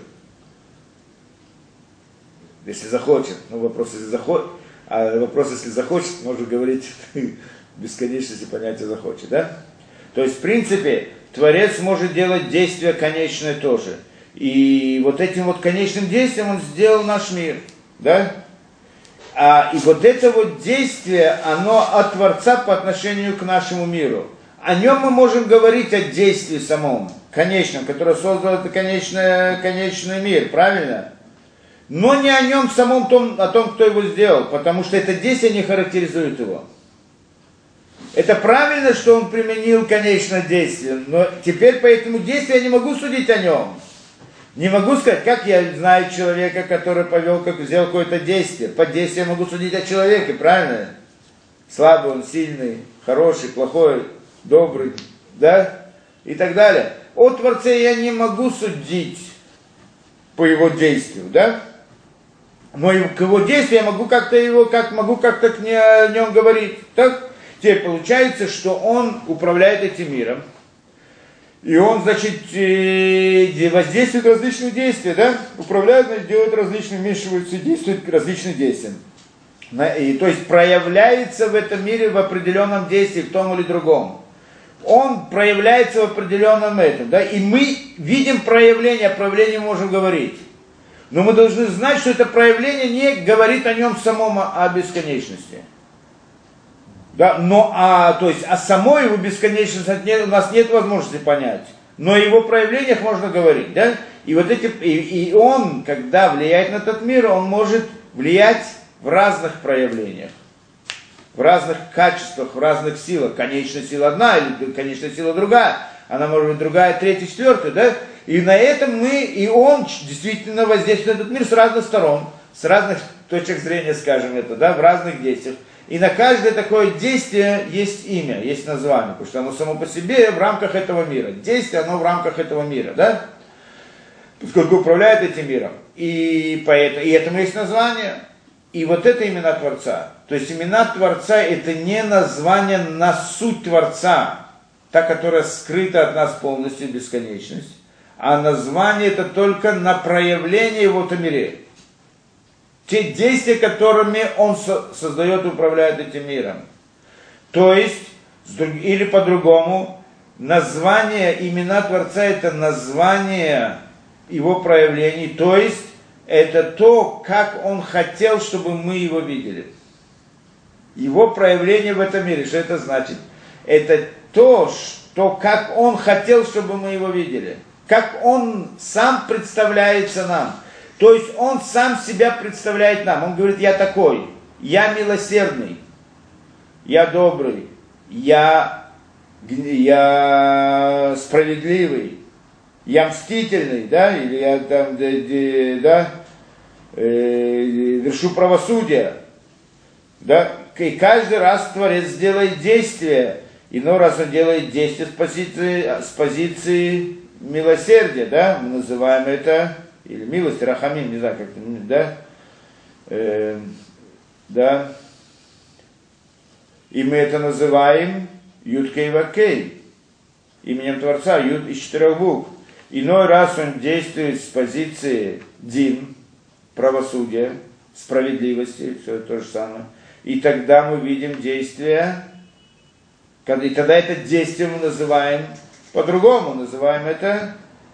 Если захочет. Ну, вопрос, если захочет, а вопрос, если захочет, может говорить бесконечности понятия захочет, да? То есть, в принципе, Творец может делать действие конечное тоже. И вот этим вот конечным действием он сделал наш мир, да? А, и вот это вот действие, оно от Творца по отношению к нашему миру. О нем мы можем говорить, о действии самом, конечном, которое создал это конечное, конечный мир, правильно? Но не о нем самом, том, о том, кто его сделал, потому что это действие не характеризует его. Это правильно, что он применил конечное действие, но теперь по этому действию я не могу судить о нем. Не могу сказать, как я знаю человека, который повел, как сделал какое-то действие. По действию я могу судить о человеке, правильно? Слабый он, сильный, хороший, плохой, добрый, да? И так далее. О Творце я не могу судить по его действию, да? Но к его действию я могу как-то его, как могу как-то к не, о нем говорить. Так? Теперь получается, что он управляет этим миром. И он, значит, воздействует различные действия, да? Управляет, значит, делает различные, вмешиваются и действует различные действия. И, то есть проявляется в этом мире в определенном действии, в том или другом. Он проявляется в определенном этом, да? И мы видим проявление, о проявлении можем говорить. Но мы должны знать, что это проявление не говорит о нем самом, о бесконечности. Да, но, а, то есть, о самой его бесконечности нет, у нас нет возможности понять. Но о его проявлениях можно говорить, да? И вот эти, и, и он, когда влияет на этот мир, он может влиять в разных проявлениях. В в разных качествах, в разных силах. Конечная сила одна или конечная сила другая. Она может быть другая, третья, четвертая, да? И на этом мы, и он действительно воздействует на этот мир с разных сторон, с разных точек зрения, скажем это, да, в разных действиях. И на каждое такое действие есть имя, есть название, потому что оно само по себе в рамках этого мира. Действие, оно в рамках этого мира, да? Поскольку управляет этим миром. И, поэтому, и этому есть название. И вот это имена Творца. То есть имена Творца это не название на суть Творца, та, которая скрыта от нас полностью, бесконечность. А название это только на проявление его в мире. Те действия, которыми он создает и управляет этим миром. То есть, или по-другому, название, имена Творца это название его проявлений, то есть, это то, как он хотел, чтобы мы его видели. Его проявление в этом мире, что это значит? Это то, что, как он хотел, чтобы мы его видели. Как он сам представляется нам. То есть он сам себя представляет нам. Он говорит, я такой, я милосердный, я добрый, я, я справедливый, я мстительный, да, или я там, да, э, вершу правосудие, да, и каждый раз Творец делает действие, иной раз он делает действие с позиции, с позиции милосердия, да, мы называем это, или милость, рахамим, не знаю, как это, да, э, да, и мы это называем Юд-Кей Вав-Кей, именем Творца, Юд из четырех букв. Иной раз он действует с позиции дин, правосудия, справедливости, все это то же самое. И тогда мы видим действие, и тогда это действие мы называем по-другому, называем это,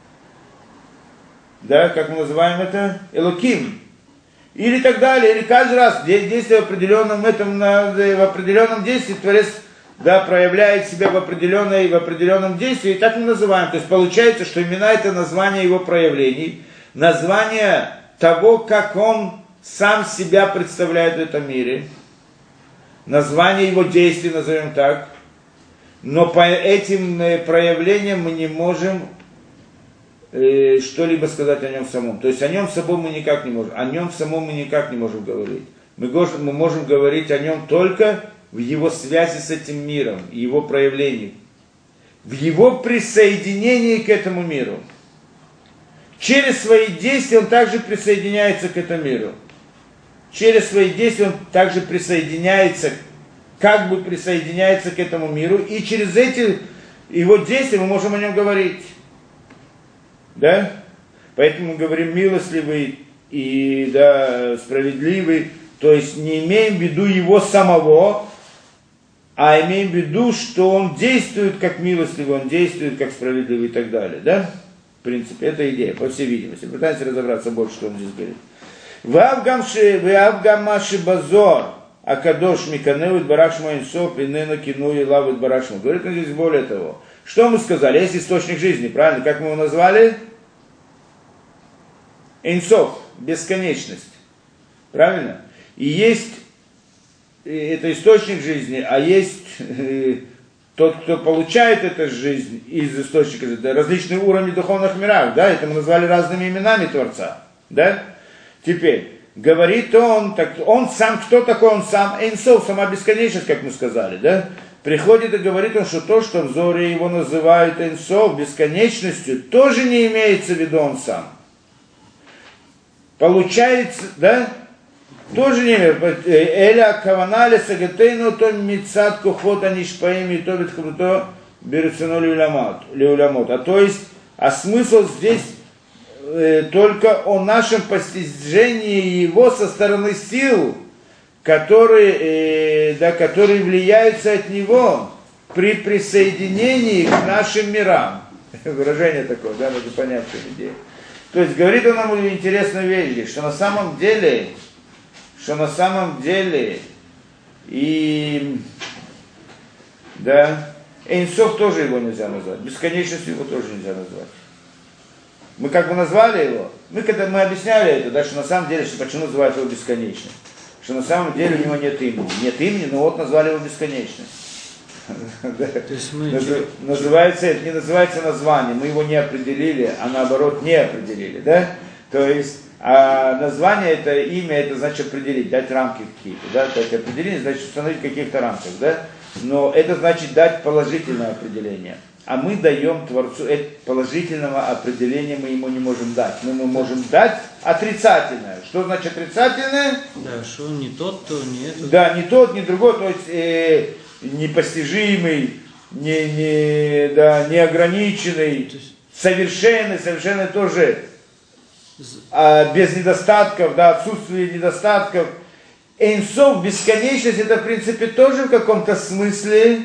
да, как мы называем это, Элоким. Или так далее, или каждый раз действие в определенном, этом, в определенном действии Творец, да, проявляет себя в, определенной, в определенном действии, и так мы называем. То есть получается, что имена это название его проявлений, название того, как он сам себя представляет в этом мире, название его действий, назовем так, но по этим проявлениям мы не можем э, что-либо сказать о нем самом. То есть о нем самом мы никак не можем, о нем самом мы никак не можем говорить. Мы, мы можем говорить о нем только в его связи с этим миром, его проявлении, в его присоединении к этому миру. Через свои действия он также присоединяется к этому миру. Через свои действия он также присоединяется, как бы присоединяется к этому миру, и через эти его действия мы можем о нем говорить. Да? Поэтому мы говорим милостливый и, да, справедливый, то есть не имеем в виду его самого, а имеем в виду, что он действует как милостливый, он действует как справедливый и так далее. Да? В принципе, это идея, по всей видимости. Пытаемся разобраться больше, что он здесь говорит. Вавгамаши базор, акадош миканеут барашма инсоп, и нена кину и лавит барашма. Говорит он здесь более того. Что мы сказали? Есть источник жизни, правильно? Как мы его назвали? Инсоп, бесконечность. Правильно? И есть, это источник жизни, а есть э, тот, кто получает эту жизнь из источника, это различные уровни духовных миров, да, это мы назвали разными именами Творца, да. Теперь, говорит он, так, он сам, кто такой он сам? Эйнсов, сама бесконечность, как мы сказали, да. Приходит и говорит он, что то, что в Зоре его называют Эйнсов, бесконечностью, тоже не имеется в виду он сам. Получается, да? Тоже не имеет. Эля каваналя сагатейну то мицат кухота нишпаими то бит круто берецено леулямот. А то есть, а смысл здесь э, только о нашем постижении его со стороны сил, которые, э, да, которые влияются от него при присоединении к нашим мирам. Выражение такое, да, надо понять, что идея. То есть говорит он нам интересную вещь, что на самом деле, что на самом деле, и, да, Эйнсов тоже его нельзя назвать, бесконечностью его тоже нельзя назвать. Мы как бы назвали его, мы когда мы объясняли это, да, что на самом деле, что почему называют его бесконечным. что на самом деле у него нет имени. Нет имени, но вот назвали его бесконечность. То есть мы... Называется, это не называется название, мы его не определили, а наоборот не определили, да? То есть а название это имя, это значит определить, дать рамки какие-то, да? Дать определение, значит установить в каких-то рамках, да? Но это значит дать положительное определение. А мы даем Творцу, это положительного определения мы ему не можем дать. Но мы можем дать отрицательное. Что значит отрицательное? Да, что он не тот, то не этот. Да, не тот, не другой, то есть э, непостижимый, не, не, да, неограниченный, совершенный, совершенный тоже а, без недостатков, да, отсутствие недостатков. Эйн Соф, бесконечность, это в принципе тоже в каком-то смысле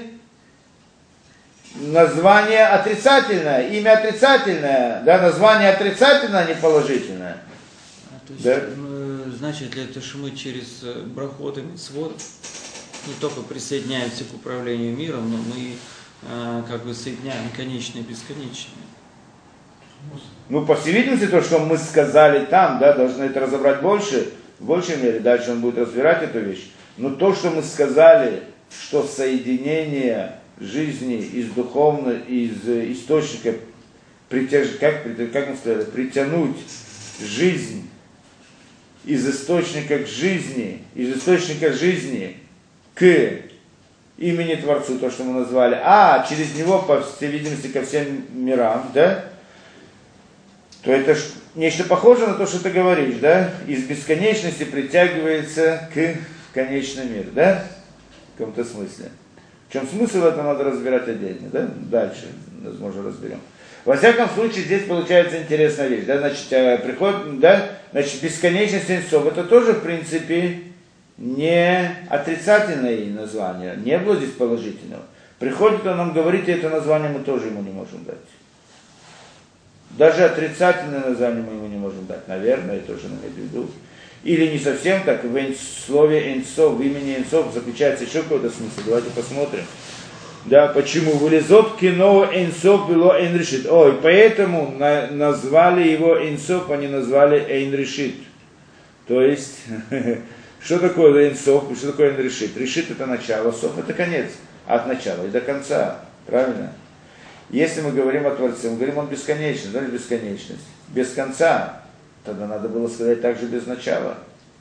название отрицательное, имя отрицательное, да, название отрицательное, а не положительное. А, то есть, да? Значит ли это, что мы через брахот и мицвот не только присоединяемся к управлению миром, но мы а, как бы соединяем конечное и бесконечное? Ну, по всей видимости, то, что мы сказали там, да, должны это разобрать больше, в большей мере, дальше он будет разбирать эту вещь. Но то, что мы сказали, что соединение жизни из духовного, из источника, притяж, как, как мы сказали, притянуть жизнь из источника к жизни, из источника жизни к имени Творцу, то, что мы назвали, а через него, по всей видимости, ко всем мирам, да, то это нечто похожее на то, что ты говоришь, да, из бесконечности притягивается к конечный мир, да, в каком-то смысле. В чем смысл, это надо разбирать отдельно, да? Дальше, возможно, разберем. Во всяком случае, здесь получается интересная вещь, да, значит, приход, да, значит, бесконечность Эйн Соф, это тоже, в принципе, не отрицательное название, не было здесь положительного. Приходит он нам говорит, и это название мы тоже ему не можем дать. Даже отрицательное название мы ему не можем дать, наверное, я тоже имею в виду. Или не совсем так, в слове Эйн Соф, в имени Эйн Соф заключается еще какой-то смысл. Давайте посмотрим. Да, почему? Вылезот кино Эйн Соф было Эйн Решит. Ой, поэтому на, назвали его Эйн Соф, они назвали Эйн Решит. То есть, что такое Эйн Соф, что такое Эйн Решит? Решит это начало, Соф это конец. От начала и до конца. Правильно? Если мы говорим о Творце, мы говорим, он бесконечный, да, бесконечность. Без конца. Тогда надо было сказать также без начала.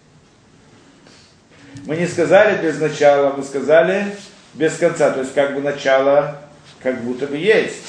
Мы не сказали без начала, мы сказали без конца. То есть как бы начало как будто бы есть.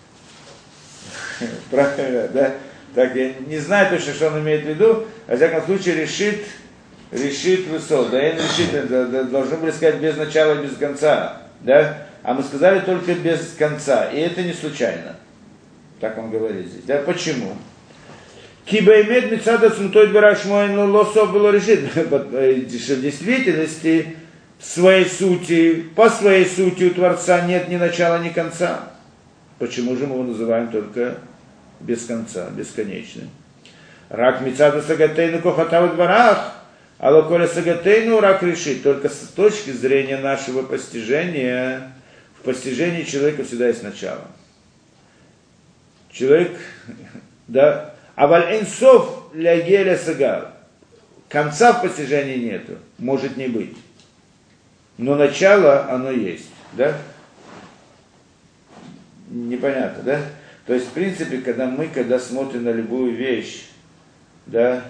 Правильно, да? Так, я не знаю точно, что он имеет в виду. Во всяком случае, решит, решит высот. Да, и решит, да, должны были сказать без начала и без конца. Да? А мы сказали только без конца. И это не случайно. Так он говорит здесь. Да? Почему? Кибаймед мецада смутой барашмоин лосов было решит. В действительности, в своей сути, по своей сути у Творца нет ни начала, ни конца. Почему же мы его называем только без конца, бесконечным? Рак мецада сагатейну кохатавы дворах, а локоля сагатейну рак решит. Только с точки зрения нашего постижения, в постижении человека всегда есть начало. Человек, да, а валь Эйн Соф ля геля сагар. Конца в постижении нету, может не быть. Но начало оно есть, да? Непонятно, да? То есть, в принципе, когда мы, когда смотрим на любую вещь, да,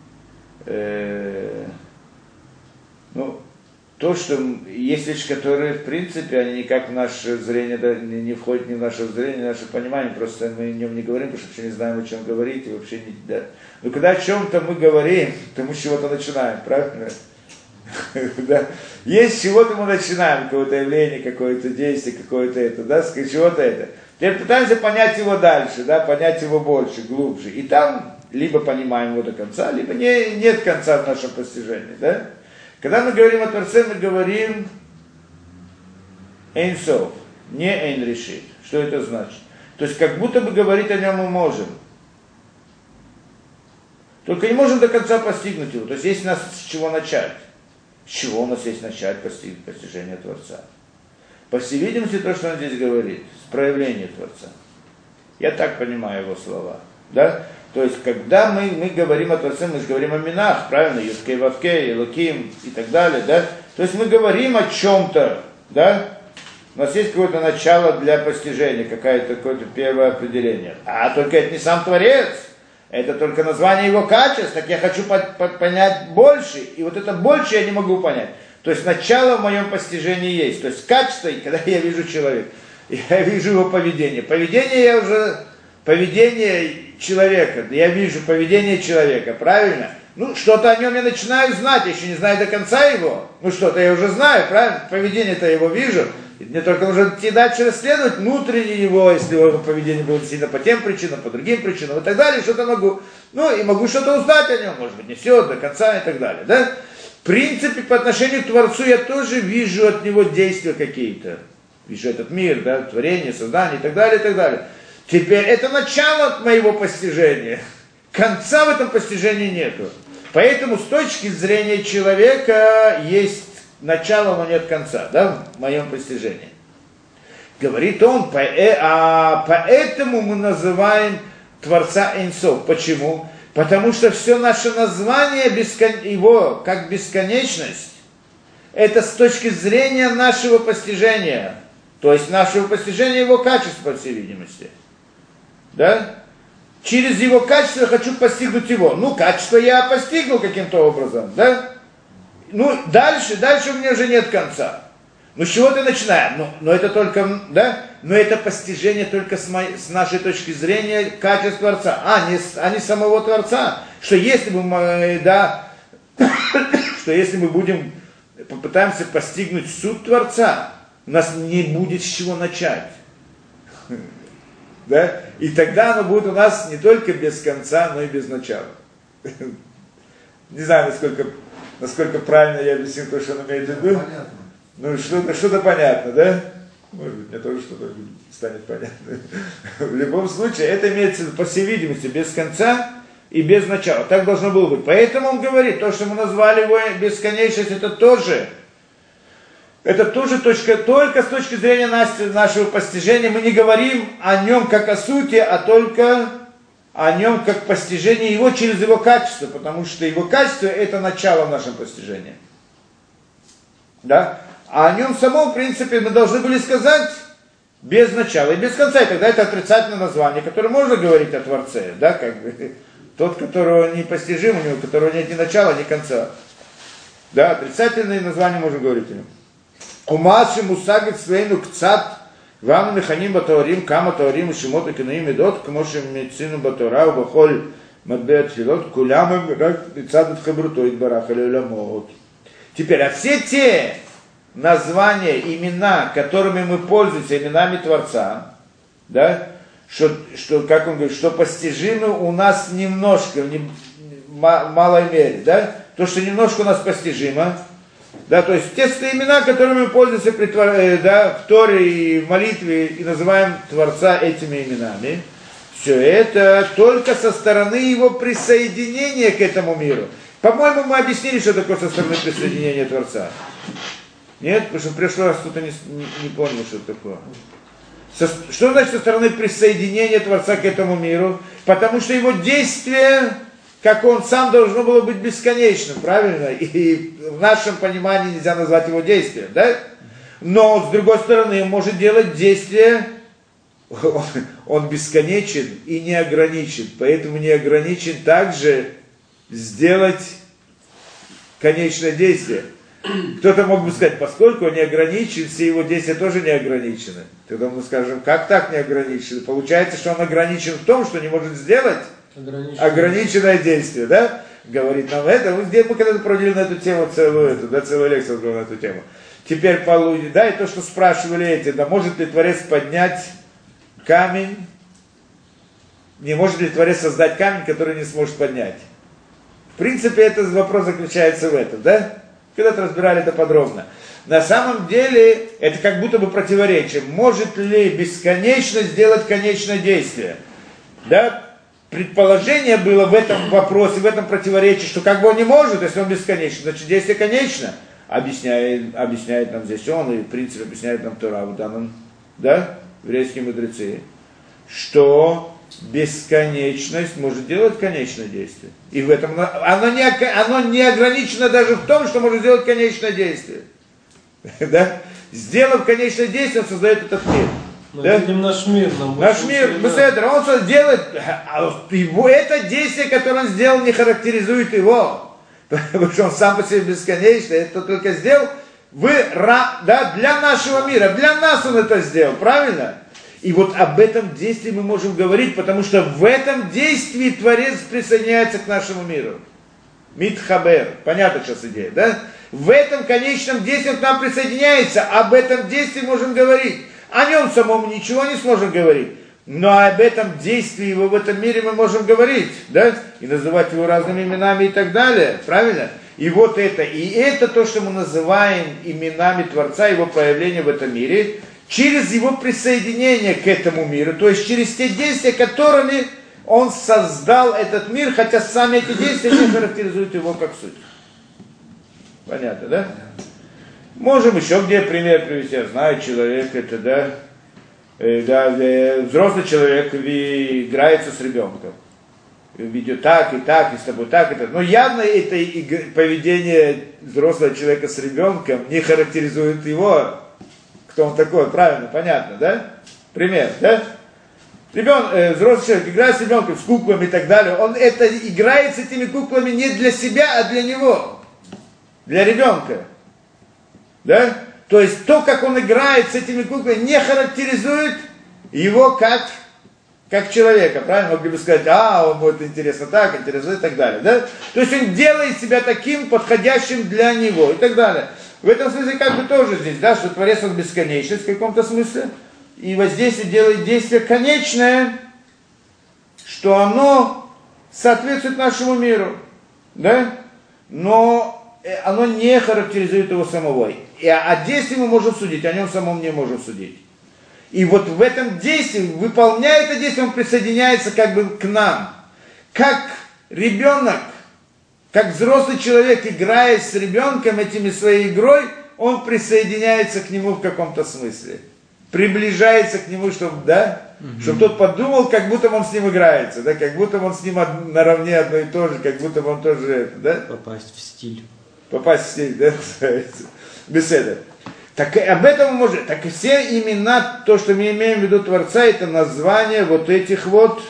э, ну, то, что есть вещи, которые, в принципе, они никак в наше зрение, да, не, не входят ни в наше зрение, ни в наше понимание, просто мы о нем не говорим, потому что вообще не знаем, о чем говорить, и вообще не, да. Но когда о чем-то мы говорим, то мы с чего-то начинаем, правильно? Да. Есть с чего-то мы начинаем, какое-то явление, какое-то действие, какое-то это, да, с чего-то это. Теперь пытаемся понять его дальше, да, понять его больше, глубже. И там либо понимаем его до конца, либо не, нет конца в нашем постижении, да. Когда мы говорим о Творце, мы говорим Эйн Соф, не Эйн Решит. Что это значит? То есть как будто бы говорить о нем мы можем. Только не можем до конца постигнуть его. То есть есть у нас с чего начать. С чего у нас есть начать постиг, постижение Творца? По всей видимости, то, что он здесь говорит, с проявления Творца. Я так понимаю его слова. Да? То есть, когда мы, мы говорим о Творце, мы же говорим о минах, правильно, Юткей, Вавкей, Элоким и так далее, да? То есть, мы говорим о чем-то, да? У нас есть какое-то начало для постижения, какое-то, какое-то первое определение. А только это не сам Творец, это только название его качеств, так я хочу по- по- понять больше, и вот это больше я не могу понять. То есть, начало в моем постижении есть. То есть, качество, когда я вижу человека, я вижу его поведение. Поведение я уже... Поведение человека, я вижу поведение человека, правильно? Ну, что-то о нем я начинаю знать, я еще не знаю до конца его. Ну, что-то я уже знаю, правильно? Поведение-то я его вижу. И мне только нужно идти дальше расследовать внутренне его, если его поведение было сильно по тем причинам, по другим причинам и так далее, что-то могу. Ну, и могу что-то узнать о нем, может быть, не все, до конца и так далее, да? В принципе, по отношению к Творцу я тоже вижу от него действия какие-то. Вижу этот мир, да, творение, создание и так далее, и так далее. Теперь это начало моего постижения. Конца в этом постижении нету. Поэтому с точки зрения человека есть начало, но нет конца, да, в моем постижении. Говорит он, а поэтому мы называем Творца Эйн Соф. Почему? Потому что все наше название, его как бесконечность, это с точки зрения нашего постижения. То есть нашего постижения его качества, по всей видимости. Да? Через его качество я хочу постигнуть его. Ну, качество я постигнул каким-то образом, да? Ну, дальше, дальше у меня уже нет конца. Ну, с чего ты начинаешь? Ну, но это только, да? Но это постижение только с, моей, с нашей точки зрения качества Творца, а не, а не самого Творца. Что если мы, да, что если мы будем, попытаемся постигнуть суть Творца, у нас не будет с чего начать. Да? И тогда оно будет у нас не только без конца, но и без начала. Не знаю, насколько, насколько правильно я объяснил то, что он имеет в виду. Понятно. Ну, что-то, что-то понятно, да? Может быть, мне тоже что-то станет понятно. В любом случае, это имеется, по всей видимости, без конца и без начала. Так должно было быть. Поэтому он говорит, то, что мы назвали его бесконечность, это тоже... Это тоже точка, только с точки зрения нашего постижения. Мы не говорим о нем как о сути, а только о нем как постижение его через его качество, потому что его качество это начало в нашем постижении. Да? А о нем самом, в принципе, мы должны были сказать без начала и без конца. И тогда это отрицательное название, которое можно говорить о Творце. Да? Как бы, тот, которого непостижим, у него, у которого нет ни начала, ни конца. Да? Отрицательное название можно говорить о нем. Умаши мусагит свейну кцат вам механим батаорим кама таорим шимот и кинаим идот кмоши медицину батора убахоль мадбеат филот кулям рак цадат хабрутой барахали уламот. Теперь, а все те названия, имена, которыми мы пользуемся, именами Творца, да, что, что, как он говорит, что постижимы у нас немножко, в не, малой мере, да, то, что немножко у нас постижимо. Да, то есть те имена, которыми мы пользуемся при, да, в Торе и в молитве и называем Творца этими именами, все это только со стороны его присоединения к этому миру. По-моему, мы объяснили, что такое со стороны присоединения Творца. Нет? Потому что в прошлый раз кто-то не, не, не понял, что это такое. Со, что значит со стороны присоединения Творца к этому миру? Потому что его действие... как он сам должно было быть бесконечным, правильно? И в нашем понимании нельзя назвать его действием, да? Но, с другой стороны, он может делать действия, он бесконечен и не ограничен, поэтому не ограничен также сделать конечное действие. Кто-то мог бы сказать, поскольку он не ограничен, все его действия тоже не ограничены. Тогда мы скажем, как так не ограничены? Получается, что он ограничен в том, что не может сделать ограниченное, ограниченное действие, да? Говорит нам это. Мы, мы когда-то провели на эту тему целую, эту, да, целую лекцию была на эту тему. Теперь получится, да, и то, что спрашивали эти, да, может ли Творец поднять камень? Не может ли Творец создать камень, который не сможет поднять? В принципе, этот вопрос заключается в этом, да? Когда-то разбирали это подробно. На самом деле, это как будто бы противоречие. Может ли бесконечно сделать конечное действие? Да? Предположение было в этом вопросе, в этом противоречии, что как бы он не может, если он бесконечен, значит действие конечно. Объясняет, объясняет нам здесь он, и в принципе объясняет нам Тора в данном, да, еврейские мудрецы, что бесконечность может делать конечное действие. И в этом оно не, оно не ограничено даже в том, что может сделать конечное действие. Да? Сделав конечное действие, он создает этот мир. Мы да? видим наш мир. Нам наш мир, Беседер, он делает, его, это действие, которое он сделал, не характеризует его. Потому что он сам по себе бесконечный, это только сделал вы, да, для нашего мира, для нас он это сделал, правильно? И вот об этом действии мы можем говорить, потому что в этом действии Творец присоединяется к нашему миру. Митхабер, понятно сейчас идея, да? В этом конечном действии он к нам присоединяется, об этом действии можем говорить. О нем самому ничего не сможем говорить, но об этом действии его в этом мире мы можем говорить, да? И называть его разными именами и так далее, правильно? И вот это, и это то, что мы называем именами Творца, его проявление в этом мире, через его присоединение к этому миру, то есть через те действия, которыми он создал этот мир, хотя сами эти действия не характеризуют его как суть. Понятно, да? Можем еще где пример привести. Я знаю, человек это, да, э, да э, взрослый человек играется с ребенком. Ведет так и так, и с тобой так и так. Но явно это поведение взрослого человека с ребенком не характеризует его, кто он такой, правильно, понятно, да? Пример, да? Ребен, э, взрослый человек играет с ребенком, с куклами и так далее. Он это играет с этими куклами не для себя, а для него. Для ребенка. Да? То есть то, как он играет с этими куклами, не характеризует его как, как человека. Правильно? Могли бы сказать, а, он будет интересно так, интересно и так далее. Да? То есть он делает себя таким, подходящим для него и так далее. В этом смысле как бы тоже здесь, да, что Творец он бесконечность в каком-то смысле. И воздействие делает действие конечное, что оно соответствует нашему миру. Да? Но оно не характеризует его самого. И о действии мы можем судить, о нем самом не можем судить. И вот в этом действии, выполняя это действие, он присоединяется как бы к нам. Как ребенок, как взрослый человек, играя с ребенком этими своей игрой, он присоединяется к нему в каком-то смысле. Приближается к нему, чтобы, да, угу. чтобы тот подумал, как будто он с ним играется, да, как будто он с ним од- наравне одно и то же, как будто он тоже, да? Попасть в стиль. Попасть в стиль, да, беседа. Так об этом мы можем, так и все имена, то, что мы имеем в виду Творца, это название вот этих вот,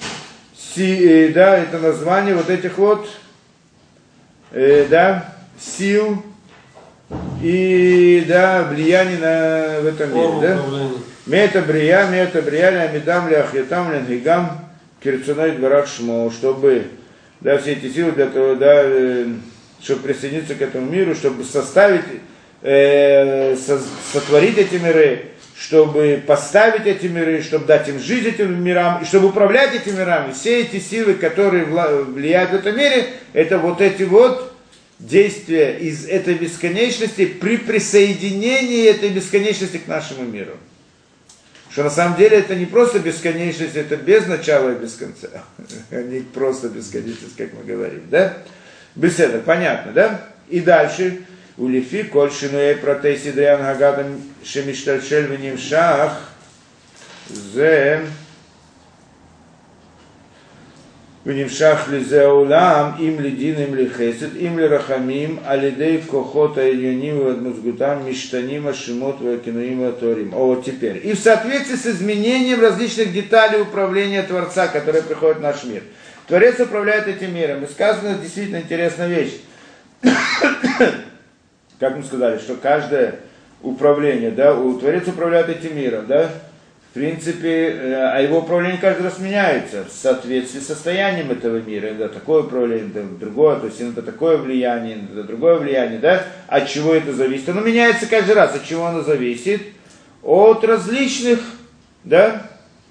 си, да, это название вот этих вот, э, да, сил и, да, влияние на, в этом мире, да. Мета брия, мета брия, лямидам, ляхьятам, лянгигам, кирцуной дворах шмо, чтобы, да, все эти силы для того, да, э, чтобы присоединиться к этому миру, чтобы составить, э, со, сотворить эти миры, чтобы поставить эти миры, чтобы дать им жизнь этим мирам, и чтобы управлять этими мирами. Все эти силы, которые влияют в этом мире, это вот эти вот действия из этой бесконечности при присоединении этой бесконечности к нашему миру. Что на самом деле это не просто бесконечность, это без начала и без конца. Не просто бесконечность, как мы говорим, да? Беседа, понятно, да? И дальше. Улифи, коль шинуэй протейси дриан гагадам шемиштальшель веним-шах зе веним-шах лизе улам им лидин им лихесет им лирахамим алидей кохота ильоним вадмузгутам миштаним ашимот вакинуим аторим. О, вот теперь. И в соответствии с изменением различных деталей управления Творца, которые приходят в наш мир. Творец управляет этим миром. И сказано действительно интересная вещь. Как мы сказали, что каждое управление, да, у Творец управляет этим миром, да, в принципе, а его управление каждый раз меняется в соответствии с состоянием этого мира. Иногда такое управление, иногда другое, то есть иногда такое влияние, иногда другое влияние, да, от чего это зависит. Оно меняется каждый раз, от чего оно зависит? От различных, да,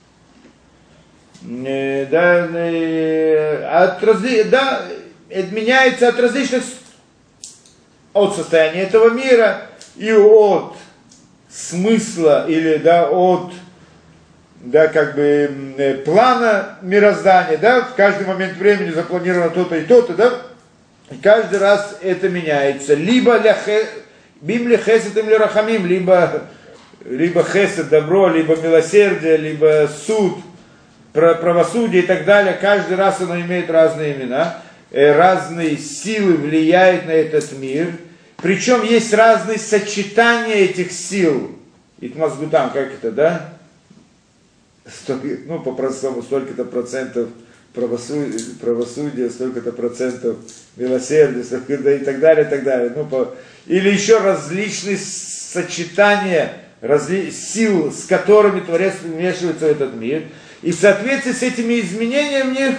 да, от разли... да, это меняется от различных, от состояния этого мира и от смысла или, да, от, да, как бы плана мироздания, да, в каждый момент времени запланировано то-то и то-то, да, и каждый раз это меняется, либо бим ли хесед им ли рахамим, либо, либо хесед добро, либо милосердие, либо суд, правосудие и так далее, каждый раз оно имеет разные имена, разные силы влияют на этот мир, причем есть разные сочетания этих сил. Итмазгутам, как это, да? Столько, ну, по-простому, столько-то процентов правосудия, правосудия столько-то процентов милосердия, столько-то и так далее, и так далее. Ну, по... Или еще различные сочетания разли... сил, с которыми Творец вмешивается в этот мир. И в соответствии с этими изменениями в них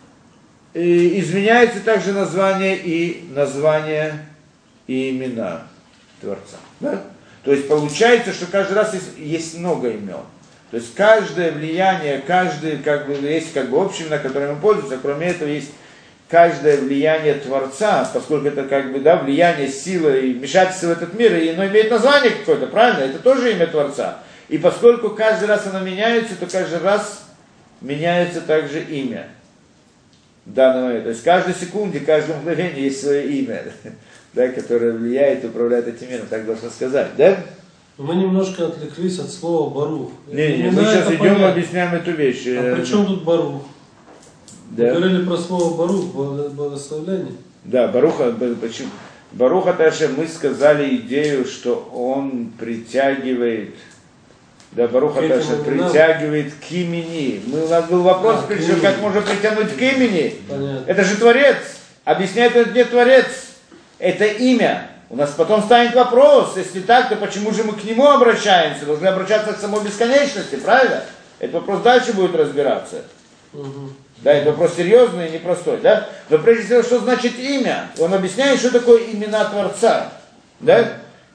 и изменяется также название и название и имена Творца. Да? То есть получается, что каждый раз есть, есть много имен. То есть каждое влияние, каждый, как бы, есть как бы общее имя, которым мы пользуемся, кроме этого есть каждое влияние Творца, поскольку это как бы, да, влияние, сила и вмешательство в этот мир, и оно имеет название какое-то, правильно? Это тоже имя Творца. И поскольку каждый раз оно меняется, то каждый раз меняется также имя. В данный момент. То есть в каждой секунде, в каждом мгновении есть свое имя, да, которое влияет и управляет этим миром, так должно сказать, да? Мы немножко отвлеклись от слова барух. Не, не, мы сейчас идем и объясняем эту вещь. А при чем тут барух? Да. Мы говорили про слово барух, благословление. Да, баруха, почему? Баруха Таше, мы сказали идею, что он притягивает, да, Баруха Таше притягивает к имени. Мы, у нас был вопрос, а, причем, как можно притянуть к имени? Понятно. Это же Творец. Объясняет, это не Творец, это имя. У нас потом станет вопрос, если так, то почему же мы к нему обращаемся? Должны обращаться к самой бесконечности, правильно? Этот вопрос дальше будет разбираться. Угу. Да, это вопрос серьезный и непростой, да? Но прежде всего, что значит имя? Он объясняет, что такое имена Творца, да?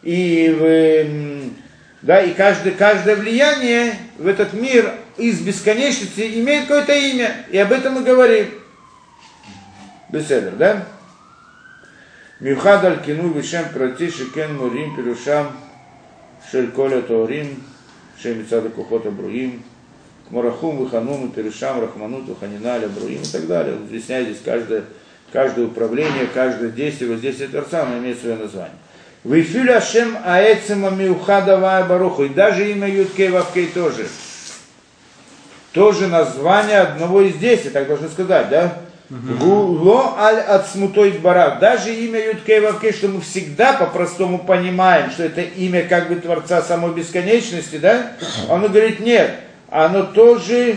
И, да, и каждое, каждое влияние в этот мир из бесконечности имеет какое-то имя, и об этом мы говорим. Беседер, да? Мюхад аль-кину вишем прати шекен мурим пирушам шель коля тоорим шель мицада кухота бруим Мурахум, Виханум, Перешам, Рахманут, Виханина, Бруим и так далее. Он объясняет здесь каждое, каждое управление, каждое действие, воздействие Творца, оно имеет свое название. Вифиль Ашем Аэцема Миухадава Баруху. И даже имя Юткей Вавкей тоже. Тоже название одного из действий, так должны сказать, да? Гуло аль ацмутой барак. Даже имя Юткей Вавкей, что мы всегда по-простому понимаем, что это имя как бы Творца самой бесконечности, да? Он говорит, нет. Оно тоже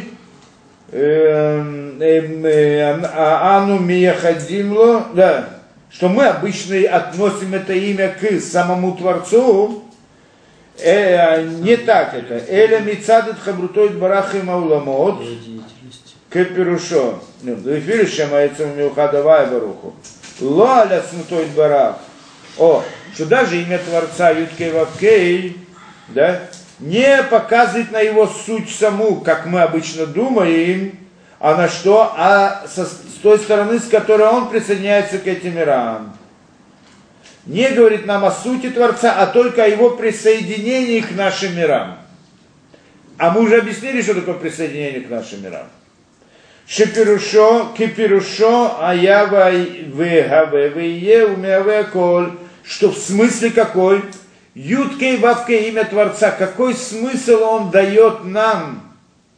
Ану Мияхадимло, да, что мы обычно относим это имя к самому Творцу, э, не так это. Эля Мицадет Хабрутой Барахи Мауламот, к Перушо, Вифиришем Айцем Миухадавай Баруху, Лоаля Смутой Барах, о, что даже имя Творца Юткей Вавкей, да, не показывает на его суть саму, как мы обычно думаем, а на что? А со, с той стороны, с которой он присоединяется к этим мирам. Не говорит нам о сути Творца, а только о его присоединении к нашим мирам. А мы уже объяснили, что такое присоединение к нашим мирам. Шепирушо, кипирушо, аява вегаве вее умяве коль. Что в смысле какой? Юткей Вавкей, имя Творца, какой смысл он дает нам,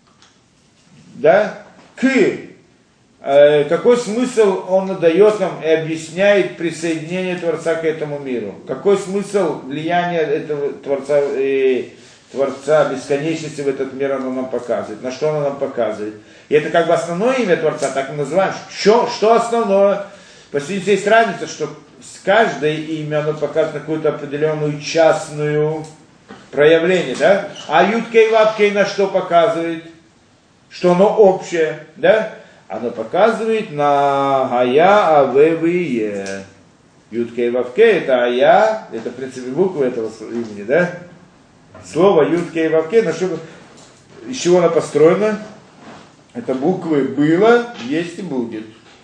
да, к, э, какой смысл он дает нам и объясняет присоединение Творца к этому миру, какой смысл влияния этого Творца, э, Творца бесконечности в этот мир оно нам показывает, на что оно нам показывает. И это как бы основное имя Творца, так мы называем, что, что основное, посмотрите, есть разница, что каждое имя, оно показывает какую-то определенную частную проявление, да? А Юткей Вавкей на что показывает? Что оно общее, да? Оно показывает на Ая, Аве, Вие. Юткей Вавкей это Ая, это в принципе буквы этого имени, да? Слово Юткей Вавкей, на что, из чего оно построено? Это буквы было, есть и будет.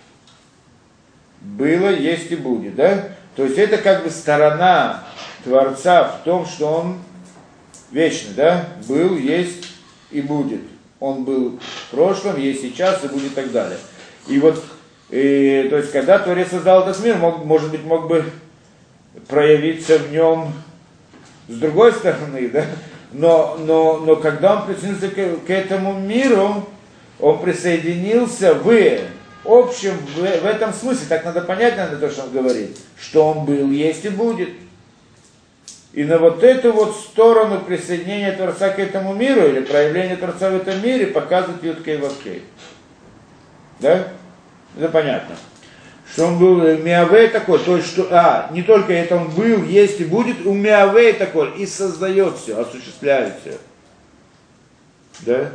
Было, есть и будет, да? То есть это как бы сторона Творца в том, что он вечный, да? Был, есть и будет. Он был в прошлом, есть сейчас и будет и так далее. И вот, и, то есть когда Творец создал этот мир, мог, может быть, мог бы проявиться в нем с другой стороны, да? Но, но, но когда он присоединился к, к этому миру, Он присоединился в общем, в, в этом смысле, так надо понять, надо то, что он говорит, что он был, есть и будет. И на вот эту вот сторону присоединения Творца к этому миру, или проявления Творца в этом мире, показывает Ютка и Вавкей. Да? Это понятно. Что он был Миавей такой, то есть, что, а, не только это он был, есть и будет, у Миавей такой, и создает все, осуществляет все. Да?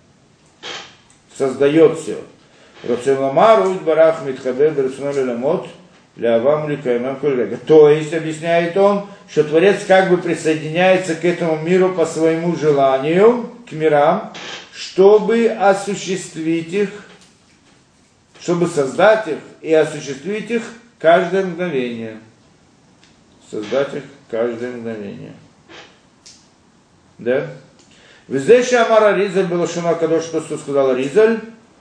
Создает все. Роцеламару Барах Митхабер Берсуноли Ламот Лявам Ликаймам Кульрега. То есть, объясняет он, что Творец как бы присоединяется к этому миру по своему желанию, к мирам, чтобы осуществить их, чтобы создать их и осуществить их каждое мгновение. Создать их каждое мгновение. Да? Везде Амара Ризаль было Шума Кадош, что сказал Ризаль.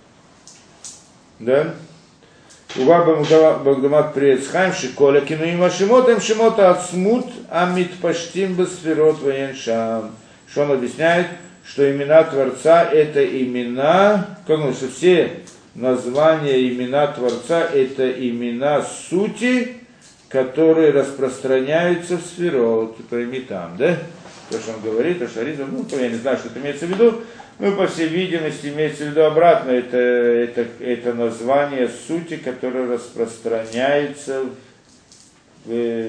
Да? Уваба Багдамат Приецхайм Шиколя Кинуим Ашимотем Шимота Ацмут Амит Паштим Басферот Ваеншам. Что он объясняет, что имена Творца это имена, как он, что все названия имена Творца это имена сути, которые распространяются в сферот, пойми там, да? То, что он говорит, то, что Аризаль, ну, я не знаю, что это имеется в виду, ну, по всей видимости, имеется в виду обратно, это, это, это название сути, которое распространяется в,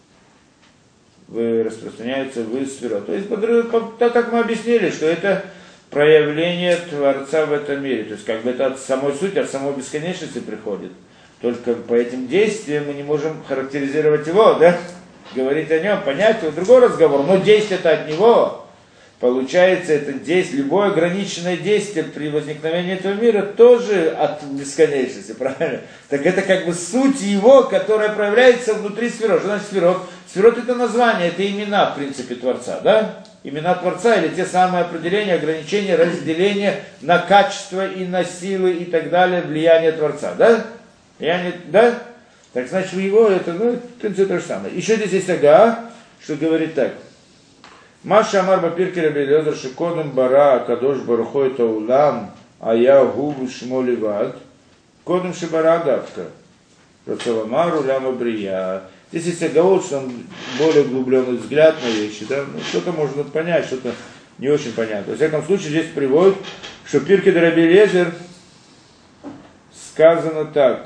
в, распространяется в сферот. То есть, так как мы объяснили, что это проявление Творца в этом мире, то есть, как бы это от самой сути, от самой бесконечности приходит. Только по этим действиям мы не можем характеризировать его, да? Говорить о нем, понять, это другой разговор, но действие-то от него. Получается, это действие, любое ограниченное действие при возникновении этого мира тоже от бесконечности, правильно? Так это как бы суть его, которая проявляется внутри сферот. Что значит сферот? Сферот это название, это имена, в принципе, Творца, да? Имена Творца или те самые определения, ограничения, разделения на качество и на силы и так далее, влияние Творца, да? Влияние, да? Так значит, его это, ну, в принципе, то же самое. Еще здесь есть ага, что говорит так. Маша Амар Бапирки Раби Элиэзер Шикодом Бара Кадош Барухой Таулам Ая Губу Шмоливад Кодом Шибара Давка Рацаламар Уляма Брия. Здесь есть оговорка, что он более углубленный взгляд на вещи, да? Ну, что-то можно понять, что-то не очень понятно. Во всяком случае, здесь приводит, что Пирки Раби Элиэзер сказано так.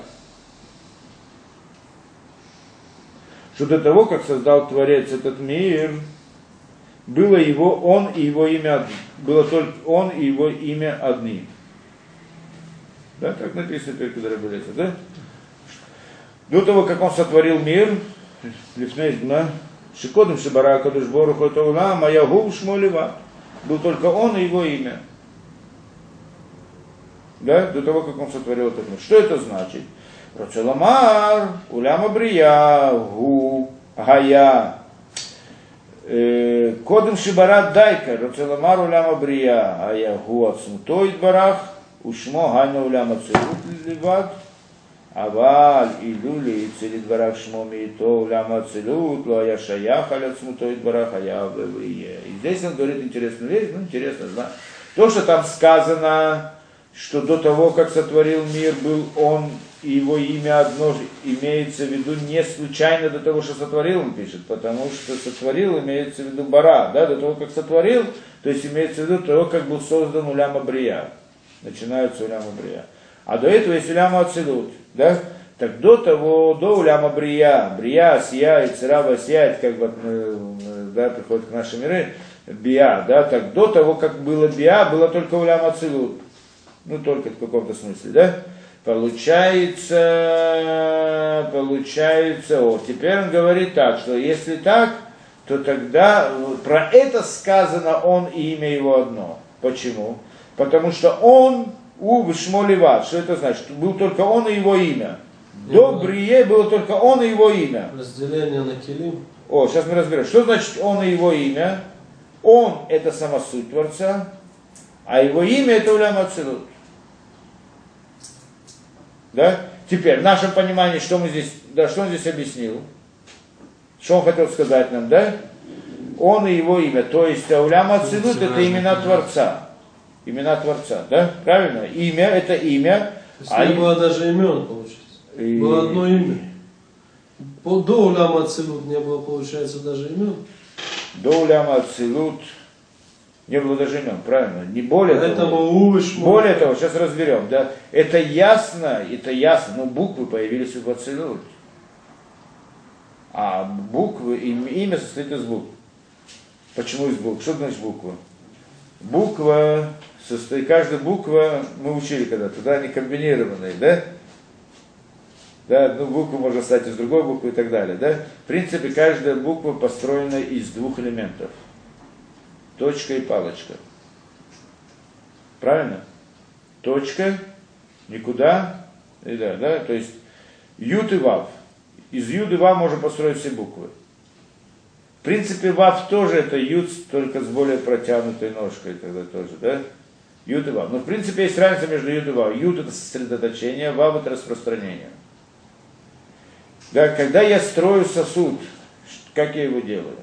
Что до того, как создал Творец этот мир, было его, он и его имя, было только он и его имя одни. Да, так написано Пиркей Раби Элиэзер, да? До того, как он сотворил мир, Шикодом Шибара Кадош Баруху Таулам, Ая Губу Шмоливад, был только он и его имя. Да, до того, как он сотворил этот мир. Что это значит? Роцеламар, Уляма Брия, Гу, Гая, Кодым Шибарат Дайка, Роцеламар, Уляма Брия, Гая, Гу, Ацмутой Барах, Ушмо, Гайна, Уляма Цилут Ливад, Аваль, Илюли, Цилит Барах, Шмо, Миито, Уляма Цилут, Лоя Шаях, Аля Цмутой Барах, Ая, Брия. И здесь он говорит интересную вещь, ну интересно, да? То, что там сказано, что до того, как сотворил мир, был он, и его имя одно, имеется в виду не случайно до того, что сотворил, он пишет, потому что сотворил, имеется в виду бара, да, до того, как сотворил, то есть имеется в виду того, как был создан Уляма Брия, начинается Уляма Брия. А до этого есть Уляма Ацилут, да, так до того, до Уляма Брия, Брия сияет, Цирава сияет, как вот, да, приходит к нашим миры, Бия, да, так до того, как было Бия, было только Уляма Ацилут, ну, только в каком-то смысле, да. Получается, получается, вот, теперь он говорит так, что если так, то тогда про это сказано он и имя его одно. Почему? Потому что он у Шмоливад, что это значит? Был только он и его имя. До Брие было только он и его имя. Разделение на Келим. О, сейчас мы разберем. Что значит он и его имя? Он это сама суть Творца, а его имя это Уляма Ацилут. Да? Теперь, в нашем понимании, что мы здесь, да, что он здесь объяснил? Что он хотел сказать нам, да? Он и его имя. То есть Уляма Ацилут это имена Творца. Имена Творца, да? Правильно? Имя это имя. То есть а не им... было даже имен, получается. И... Было одно имя. До Уляма Ацилут не было, получается, даже имен. До Уляма Ацилут не было даже имен, правильно? Не более Поэтому того. Уш, Более того, сейчас разберем, да? Это ясно, это ясно, но буквы появились в Ацилут. А буквы, имя состоит из букв. Почему из букв? Что значит буква? Буква состоит, каждая буква, мы учили когда-то, да, они комбинированные, да? Да, одну букву можно стать из другой буквы и так далее, да? В принципе, каждая буква построена из двух элементов. Точка и палочка. Правильно? Точка, никуда, и да, да, то есть ют и вав. Из ют и вав можно построить все буквы. В принципе, вав тоже это ют, только с более протянутой ножкой тогда тоже, да? Ют и вав. Но в принципе есть разница между ют и вав. Ют это сосредоточение, вав это распространение. Да, когда я строю сосуд, как я его делаю?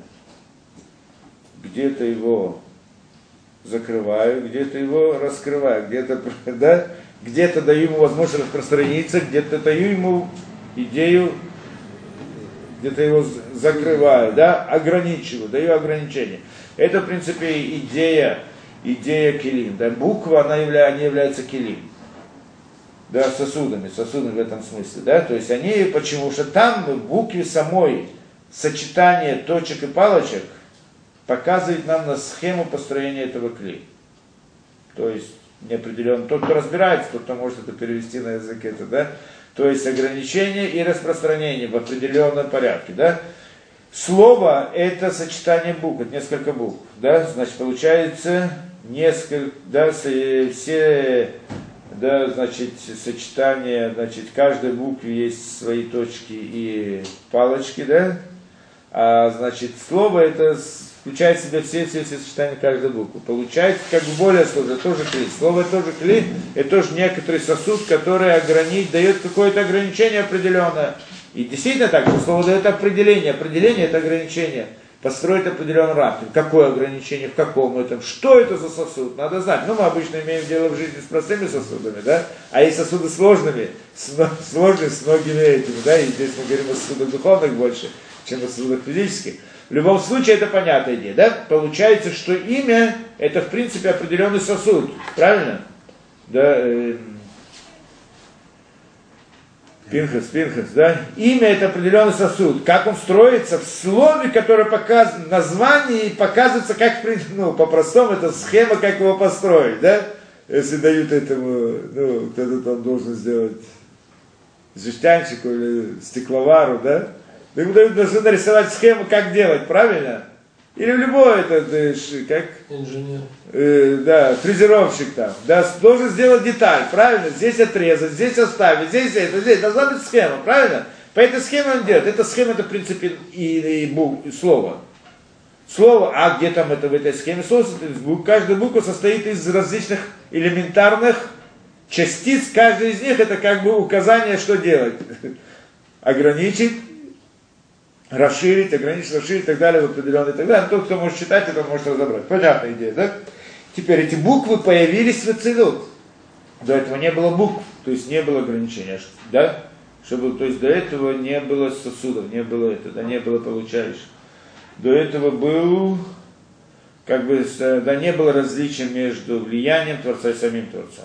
Где-то его закрываю, где-то его раскрываю, где-то, да, где-то даю ему возможность распространиться, где-то даю ему идею, где-то его закрываю, да, ограничиваю, даю ограничения. Это, в принципе, идея, идея килим. Да, буква, она явля, они являются килим. Да, сосудами, сосудами в этом смысле, да, то есть они, почему что там в букве самой сочетание точек и палочек показывает нам на схему построения этого кли. То есть неопределенно, тот, кто разбирается, тот, кто может это перевести на язык, это, да, то есть ограничение и распространение в определенном порядке, да. Слово это сочетание букв, это несколько букв, да, значит получается несколько, да, все, да, значит, сочетание, значит, в каждой букве есть свои точки и палочки, да, а, значит, слово это включает в себя все, все, все сочетания каждой буквы. Получается как бы более сложно, тоже кли. Слово тоже кли, это тоже некоторый сосуд, который ограничит, дает какое-то ограничение определенное. И действительно так, что слово дает определение, определение это ограничение. Построить определенный рамки. Какое ограничение, в каком этом, что это за сосуд, надо знать. Ну, мы обычно имеем дело в жизни с простыми сосудами, да, а есть сосуды сложными, сложные с многими этими, да, и здесь мы говорим о сосудах духовных больше, чем о сосудах физических. В любом случае, это понятная идея, да, получается, что имя, это, в принципе, определенный сосуд, правильно? Да, э, Пинхас, Пинхас, да? Имя это определенный сосуд. Как он строится в слове, которое показано, название показывается, как, ну, по-простому, это схема, как его построить, да? Если дают этому, ну, кто-то там должен сделать жестянщику или стекловару, да? Ему дают, должны нарисовать схему, как делать, правильно? Или в любой, это, как? Инженер. Э, да, фрезеровщик там, да, должен сделать деталь, правильно? Здесь отрезать, здесь оставить, здесь это, здесь. Должна быть схема, правильно? По этой схеме он делает. Эта схема, это, в принципе, и, и, бук, и слово. Слово, а где там это в этой схеме? Слово, каждая буква состоит из различных элементарных частиц. Каждая из них это как бы указание, что делать. Ограничить, расширить, ограничить, расширить и так далее, в определенный и так далее. Тот, кто может читать, это может разобрать. Понятная идея, да? Теперь эти буквы появились в Ацилут. До этого не было букв, то есть не было ограничения, да? Чтобы, то есть до этого не было сосудов, не было это, да, не было получающих. До этого был, как бы, да, не было различия между влиянием Творца и самим Творцом.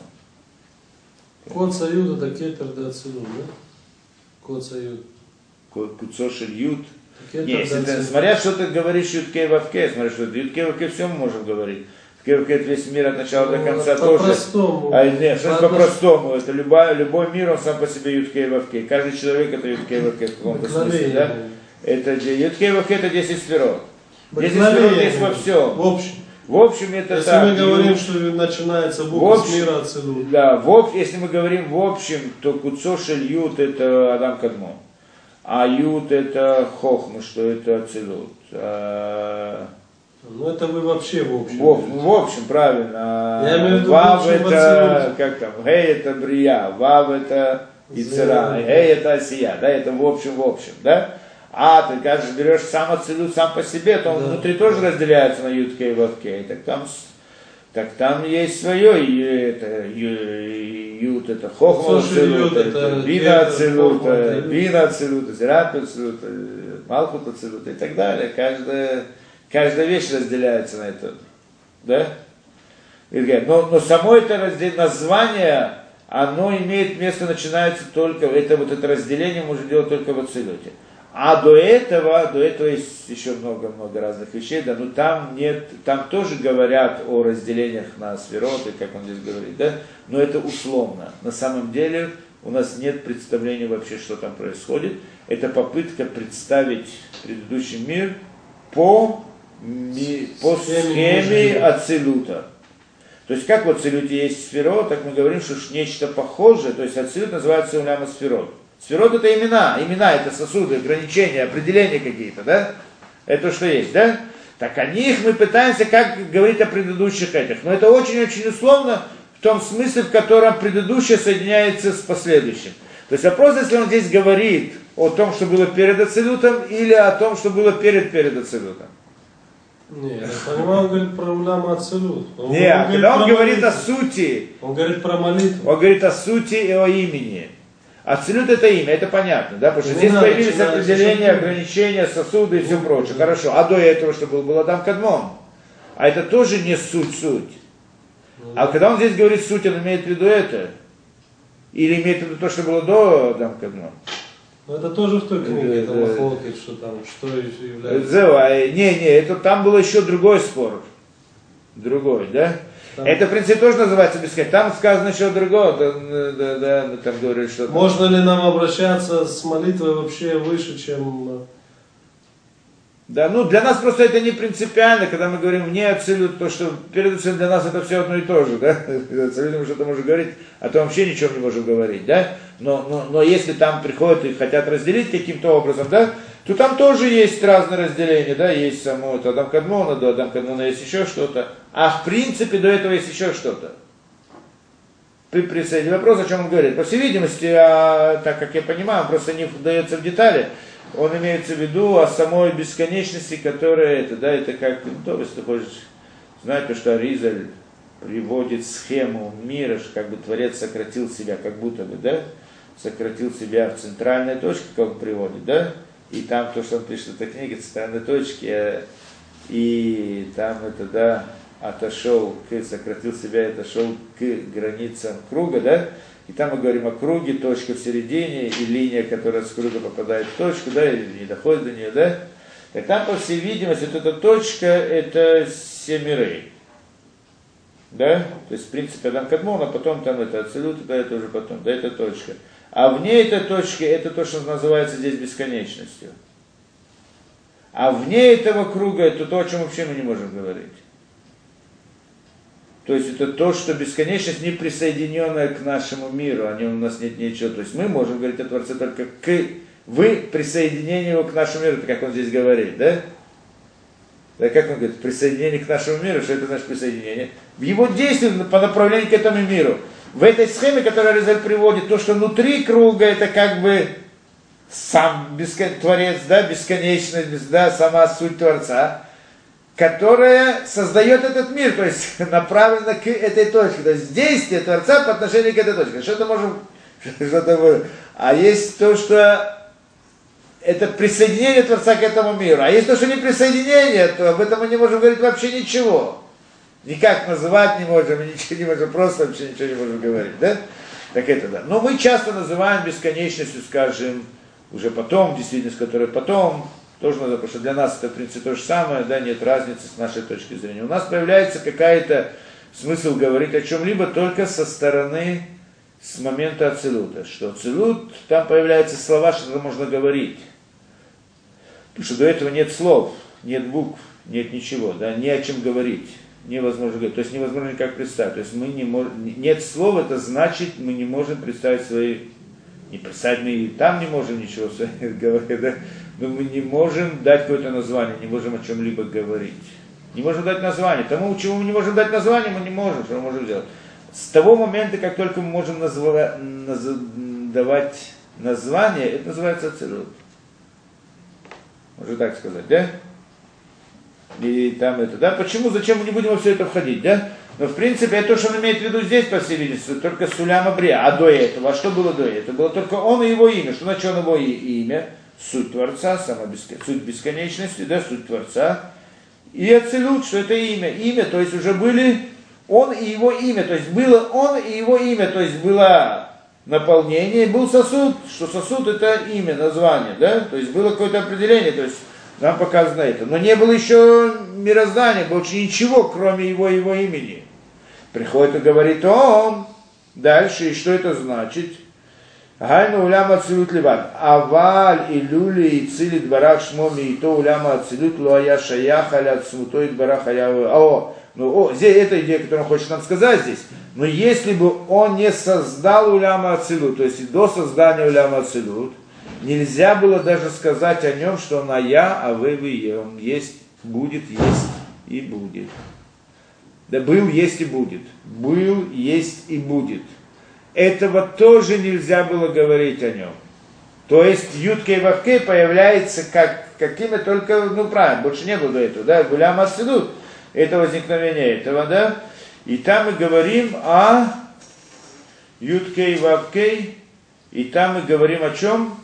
Код Союз это кетер да Ацилут, да? Код Союз. Куцошель Ют. Кетер, Не, если да, ты, смотря что ты говоришь Юткей Вавкей, смотря что ты Юткей Вавкей, все мы можем говорить. Юткей Вавкей это весь мир от начала ну, до конца по тоже. По-простому. А, нет, что по по-простому? Это любой, любой мир, он сам по себе Юткей Вавкей. Каждый человек это Юткей Вавкей в каком-то смысле, да? Это Юткей Вавкей это десять сферот. десять сферот есть во всем. В общем. В общем, это если так. мы говорим, ют, что начинается буква с мира Ацилут. Да, в общем, если мы говорим в общем, то Куцошель Ют это Адам Кадмон. А Ют это Хохма, что это Ацилут. А... Ну это вы вообще в общем. В, в общем, правильно. Я имею в виду Вав это, Ацилут. как там, Гей это Брия, Вав это Ицера, Гей это Асия, да, это в общем, в общем, да. А ты, кажешь, берешь сам Ацилут сам по себе, то он да. внутри тоже разделяется на Ют Кей, Вав Кей. Так там, Так там есть свое, и это, ют, это хохма ацилут, это бина ацилут, бина ацилут, зират ацилут, малхут ацилут и так далее. Каждая, каждая вещь разделяется на это. Да? Но, но само это раздел, название, оно имеет место, начинается только, это вот это разделение можно делать только в ацилуте. А до этого, до этого есть еще много-много разных вещей, да, но там нет, там тоже говорят о разделениях на сфероты, как он здесь говорит, да, но это условно. На самом деле у нас нет представления вообще, что там происходит. Это попытка представить предыдущий мир по, ми, по схеме ацилута. То есть как в ацилуте есть сферот, так мы говорим, что нечто похожее, то есть ацилут называется уляма сферот. Сферот это имена, имена это сосуды, ограничения, определения какие-то, да? Это что есть, да? Так о них мы пытаемся как говорить о предыдущих этих. Но это очень-очень условно в том смысле, в котором предыдущее соединяется с последующим. То есть вопрос, если он здесь говорит о том, что было перед ацилутом, или о том, что было перед перед ацилутом. Не, я понимаю, он говорит про уляма ацилут. Он, Не, он когда он говорит молитву. о сути, Он говорит про молитву. он говорит о сути и о имени. Ацилут это имя, это понятно, да? Потому что Не здесь надо появились начинать определения, с ограничения, сосуды и все Ну, прочее. да. Хорошо. А до этого, что был, был Адам Кадмон. А это тоже не суть-суть. Ну, А когда он здесь говорит суть, он имеет в виду это? Или имеет в виду то, что было до Адам Кадмон? Ну, это тоже в той книге, это Да, да. махлокет, что там, что является. Зева, не, не, это там был еще другой спор. Другой, да? Там- Это, в принципе, тоже называется бесконечность. Там сказано еще другое. Да, да, да, там говорят, что... Можно ли нам обращаться с молитвой вообще выше, чем... Да, ну для нас просто это не принципиально, когда мы говорим вне ацилют, то что перед ацилют для нас это все одно и то же, да? Ацилют мы что-то можем говорить, а то вообще ничего не можем говорить, да? Но, но, но если там приходят и хотят разделить каким-то образом, да, то там тоже есть разные разделения, да, есть само это Адам Кадмона, до Адам Кадмона есть еще что-то, а в принципе до этого есть еще что-то. При присоединении. Вопрос, о чем он говорит. По всей видимости, а, так как я понимаю, он просто не вдается в детали, он имеется в виду о самой бесконечности, которая это, да, это как, ну, то, если ты хочешь знать, то, что Аризаль приводит схему мира, что как бы Творец сократил себя, как будто бы, да, сократил себя в центральной точке, как он приводит, да, и там то, что он пишет в этой книге, центральной точке, и там это, да, отошел к, сократил себя, отошел к границам круга, да, и там мы говорим о круге, точка в середине, и линия, которая с круга попадает в точку, да, или не доходит до нее, да. Так там, по всей видимости, вот эта точка, это семирей. Да? То есть, в принципе, Адам Кадмон, а потом там это Ацилут, да, это уже потом, да, это точка. А вне этой точки, это то, что называется здесь бесконечностью. А вне этого круга, это то, о чем вообще мы не можем говорить. То есть это то, что бесконечность не присоединенная к нашему миру, о нем у нас нет ничего. То есть мы можем говорить о Творце только к вы присоединение его к нашему миру, это как он здесь говорит, да? Да, как он говорит, присоединение к нашему миру, что это значит присоединение? В его действии по направлению к этому миру. В этой схеме, которую Аризаль приводит, то, что внутри круга, это как бы сам бескон... Творец, да, бесконечность, да, сама суть Творца, которая создает этот мир, то есть направлена к этой точке. То есть действие Творца по отношению к этой точке. Что-то можем... Что-то... А есть то, что это присоединение Творца к этому миру. А есть то, что не присоединение, то об этом мы не можем говорить вообще ничего. Никак называть не можем, ничего не можем, просто вообще ничего не можем говорить, да? Так это да. Но мы часто называем бесконечностью, скажем, уже потом, действительность, которая потом, тоже надо, потому что для нас это, в принципе, то же самое, да, нет разницы с нашей точки зрения. У нас появляется какая-то смысл говорить о чем-либо только со стороны, с момента Ацилута. Что Ацилут, там появляются слова, что можно говорить. Потому что до этого нет слов, нет букв, нет ничего, да, не о чем говорить. Невозможно говорить, то есть невозможно никак представить. То есть мы не можем, нет слов, это значит, мы не можем представить свои, не представить, мы и там не можем ничего говорить, да? Но мы не можем дать какое-то название, не можем о чем-либо говорить. Не можем дать название. Тому, чему мы не можем дать название, мы не можем, что мы можем сделать. С того момента, как только мы можем назва, наз, давать название, это называется ацилут. Можно так сказать, да? и там это, да? Почему, зачем мы не будем во все это входить, да? Но в принципе, это то, что он имеет в виду здесь, по всей видимости, только Сулям Абрия. А до этого, а что было до этого? Было только он и его имя. Что значит он его имя? Суть Творца, сама бескон... суть бесконечности, да, суть Творца. И Ацилут, что это имя. Имя, то есть уже были он и его имя. То есть было он и его имя. То есть было наполнение, был сосуд, что сосуд это имя, название, да? То есть было какое-то определение, то есть нам показано это. Но не было еще мироздания, больше ничего, кроме его его имени. Приходит и говорит он дальше, и что это значит? Гайну уляма ацилут ливан. Аваль и люли и цили дбарах шмоми и то уляма ацилут луая шаяха ля цмутой дбарах аяу. О, ну, о, здесь эта идея, которую он хочет нам сказать здесь. Но если бы он не создал уляма ацилут, то есть до создания уляма ацилут, нельзя было даже сказать о нем, что он ая, а вы вы, он есть, будет, есть и будет. Да был, есть и будет. Был, есть и будет. Этого тоже нельзя было говорить о нем. То есть Ютка и Вавкей появляется как, какими только, ну правильно, больше не было до этого, да, Гулям Ацилут, это возникновение этого, да, и там мы говорим о Ютке и Вавкей, и там мы говорим о чем?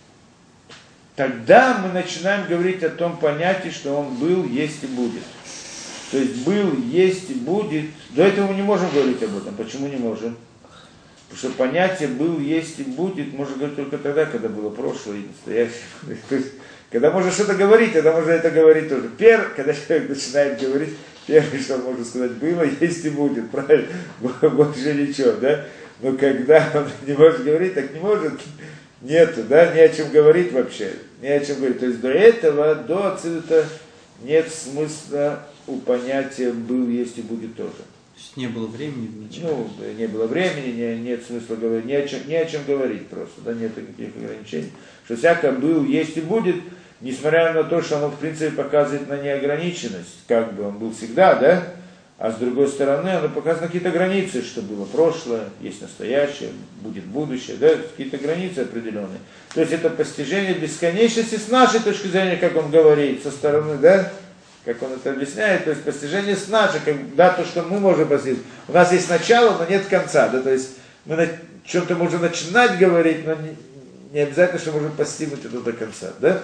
Тогда мы начинаем говорить о том понятии, что он был, есть и будет. То есть был, есть и будет. До этого мы не можем говорить об этом. Почему не можем? Потому что понятие был, есть и будет можно говорить только тогда, когда было прошлое и настоящее. То есть, когда можно что-то говорить, тогда можно это говорить тоже. Первый, когда человек начинает говорить, первое, что он может сказать, было, есть и будет. Правильно? Больше ничего, да? Но когда он не может говорить, так не может. Нету, да? Не о чем говорить вообще. Не о чем говорить. То есть до этого, до Ацилута нет смысла у понятия был, есть и будет тоже. То есть не было времени вначале? Ну, не было времени, не, нет смысла говорить, ни о, чем, ни о чем говорить просто, да, нет никаких ограничений. Что всякое был, есть и будет, несмотря на то, что оно в принципе показывает на неограниченность, как бы он был всегда, да, а с другой стороны оно показывает какие-то границы, что было прошлое, есть настоящее, будет будущее, да, какие-то границы определенные. То есть это постижение бесконечности с нашей точки зрения, как он говорит, со стороны, да, как он это объясняет, то есть постижение с нашей, как, да, то, что мы можем постичь. У нас есть начало, но нет конца, да, то есть мы на чем-то можем начинать говорить, но не, не обязательно, что можем постигнуть это до конца, да.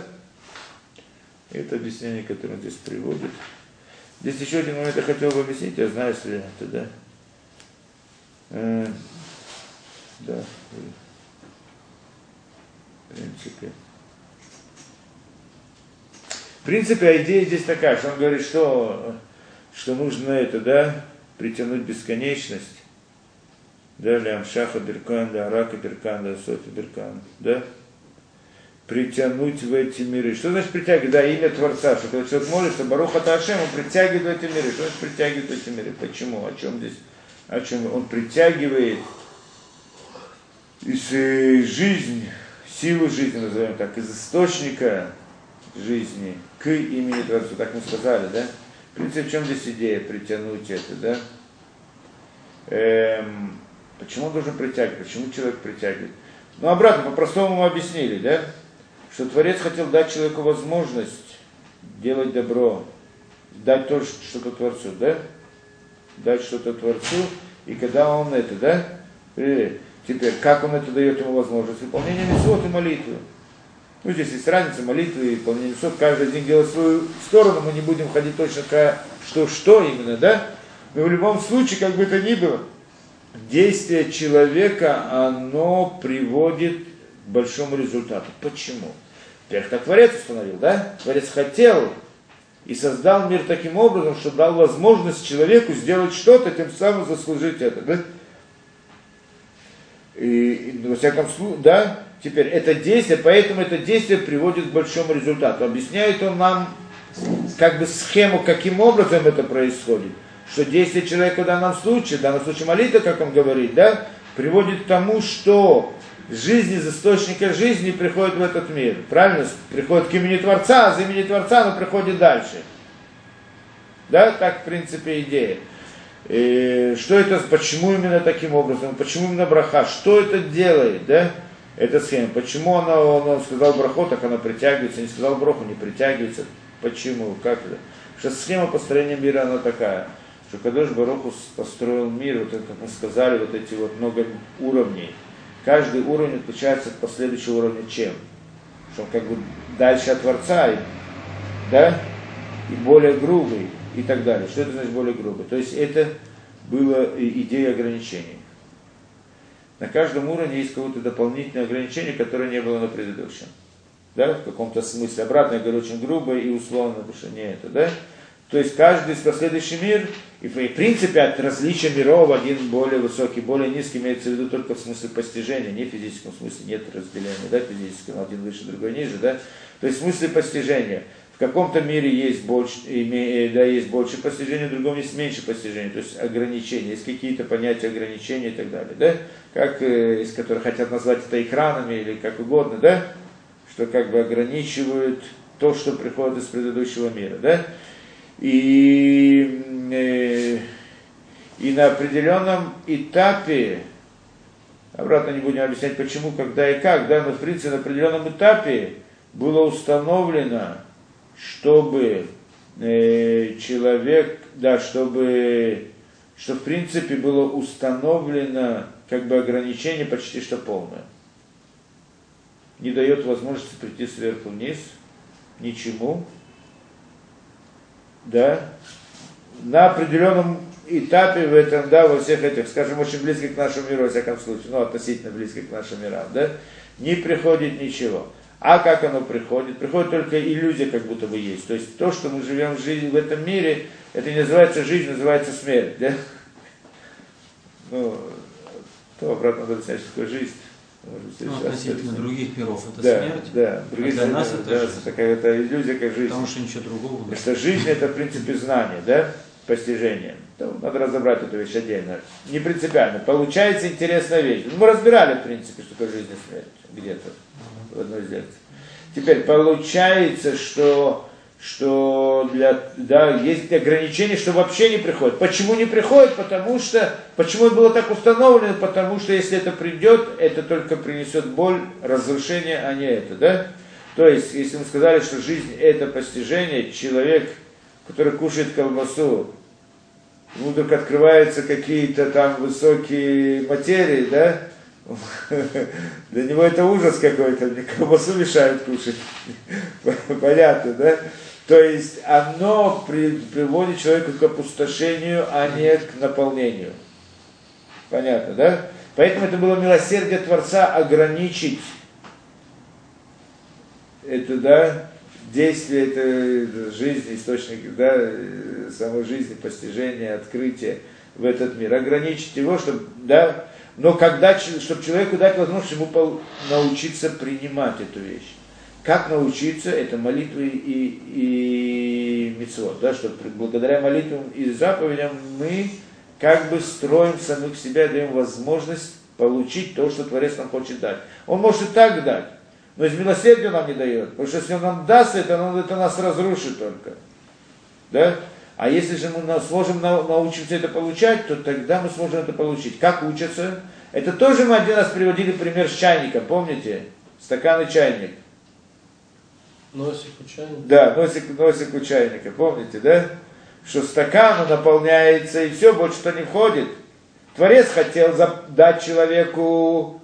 Это объяснение, которое он здесь приводит. Здесь еще один момент я хотел бы объяснить, я знаю, если это, да. Э, да, в принципе. В принципе, идея здесь такая, что он говорит, что, что нужно это, да, притянуть бесконечность, да, лям шаха беркан, да, рака беркан, да, софи беркан, да, притянуть в эти миры. Что значит притягивать? Да, имя Творца, что когда человек молится, Барух ата Ашем, он притягивает в эти миры. Что значит притягивает в эти миры? Почему? О чем здесь? О чем? Он притягивает из э, жизни, силу жизни, назовем так, из источника жизни к имени Творца. Так мы сказали, да? В принципе, в чем здесь идея притянуть это, да? Эм, почему он должен притягивать? Почему человек притягивает? Ну, обратно, по-простому мы объяснили, да? Что Творец хотел дать человеку возможность делать добро, дать тоже что-то Творцу, да? Дать что-то Творцу, и когда он это, да? Теперь, как он это дает ему возможность? Выполнение мицвот и молитвы. Ну, здесь есть разница, молитвы и выполнение мицвот, каждый день делает свою сторону, мы не будем ходить точно, что, что именно, да? Но в любом случае, как бы это ни было, действие человека, оно приводит к большому результату. Почему? Во-первых, так Творец установил, да? Творец хотел и создал мир таким образом, что дал возможность человеку сделать что-то, тем самым заслужить это, да? И, и во всяком случае, да? Теперь это действие, поэтому это действие приводит к большому результату. Объясняет он нам как бы схему, каким образом это происходит. Что действие человека в данном случае, в данном случае молитва, как он говорит, да, приводит к тому, что жизнь из источника жизни приходит в этот мир. Правильно? Приходит к имени Творца, а за имени Творца оно приходит дальше. Да, так в принципе идея. И что это, почему именно таким образом, почему именно браха, что это делает, да, эта схема, почему она, он, он сказал браху, так она притягивается, не сказал браху, не притягивается. Почему? Как это? Потому что схема построения мира, она такая, что Кадош Барух Hu построил мир, вот это, как мы сказали, вот эти вот много уровней. Каждый уровень отличается от последующего уровня чем? Что он как бы дальше от Творца, да? И более грубый, и так далее. Что это значит более грубый? То есть это была идея ограничений. На каждом уровне есть какое-то дополнительное ограничение, которое не было на предыдущем. Да, в каком-то смысле. Обратно я говорю очень грубо и условно, потому что не это, да? То есть каждый из последующий мир, и в принципе от различия миров один более высокий, более низкий, имеется в виду только в смысле постижения, не в физическом смысле, нет разделения, да, физического, один выше, другой ниже, да? То есть в смысле постижения. В каком-то мире есть больше, да, есть больше постижений, в другом есть меньше постижений, то есть ограничения, есть какие-то понятия ограничений и так далее, да? Как, из которых хотят назвать это экранами или как угодно, да? Что как бы ограничивают то, что приходит из предыдущего мира, да? И, э, и на определенном этапе, обратно не будем объяснять почему, когда и как, да, но в принципе на определенном этапе было установлено, чтобы э, человек, да, чтобы, что в принципе было установлено как бы ограничение почти что полное. Не дает возможности прийти сверху вниз, ничему, да, на определенном этапе в этом, да, во всех этих, скажем, очень близко к нашему миру, во всяком случае, ну, относительно близко к нашим мирам, да, не приходит ничего. А как оно приходит? Приходит только иллюзия, как будто бы есть. То есть то, что мы живем в жизни в этом мире, это не называется жизнь, называется смерть, да? Ну, то обратно надо сказать, что такое жизнь. Ну, относительно других миров это да, смерть, да, а для нас это да, жизнь. Такая иллюзия, как жизнь. Потому что ничего другого нет. Что жизнь это в принципе знание, да, постижение. То надо разобрать эту вещь отдельно. Не принципиально. Получается интересная вещь. Мы разбирали в принципе, что такое жизнь и смерть где-то в одной из лекций. Теперь получается, что что для, да, есть ограничения, что вообще не приходит. Почему не приходит? Потому что, почему было так установлено? Потому что если это придет, это только принесет боль, разрушение, а не это, да? То есть, если мы сказали, что жизнь это постижение, человек, который кушает колбасу, ему вдруг открываются какие-то там высокие материи, да? Для него это ужас какой-то, мне колбасу мешают кушать. Понятно, да? То есть оно при, приводит человека к опустошению, а не к наполнению. Понятно, да? Поэтому это было милосердие Творца ограничить это, да, действие, это жизнь, источник, да, самой жизни, постижения, открытия в этот мир. Ограничить его, чтобы, да, но когда, чтобы человеку дать возможность ему научиться принимать эту вещь. Как научиться? Это молитвы и, и мицвот, да, что благодаря молитвам и заповедям мы как бы строим самих себя, даем возможность получить то, что Творец нам хочет дать. Он может и так дать, но из милосердия нам не дает, потому что если он нам даст это, он, это нас разрушит только. Да? А если же мы сможем научиться это получать, то тогда мы сможем это получить. Как учатся? Это тоже мы один раз приводили пример с чайником, помните? Стакан и чайник. Носик у чайника. Да, носик, носик у чайника, помните, да? Что стакан наполняется и все, больше что не входит. Творец хотел дать человеку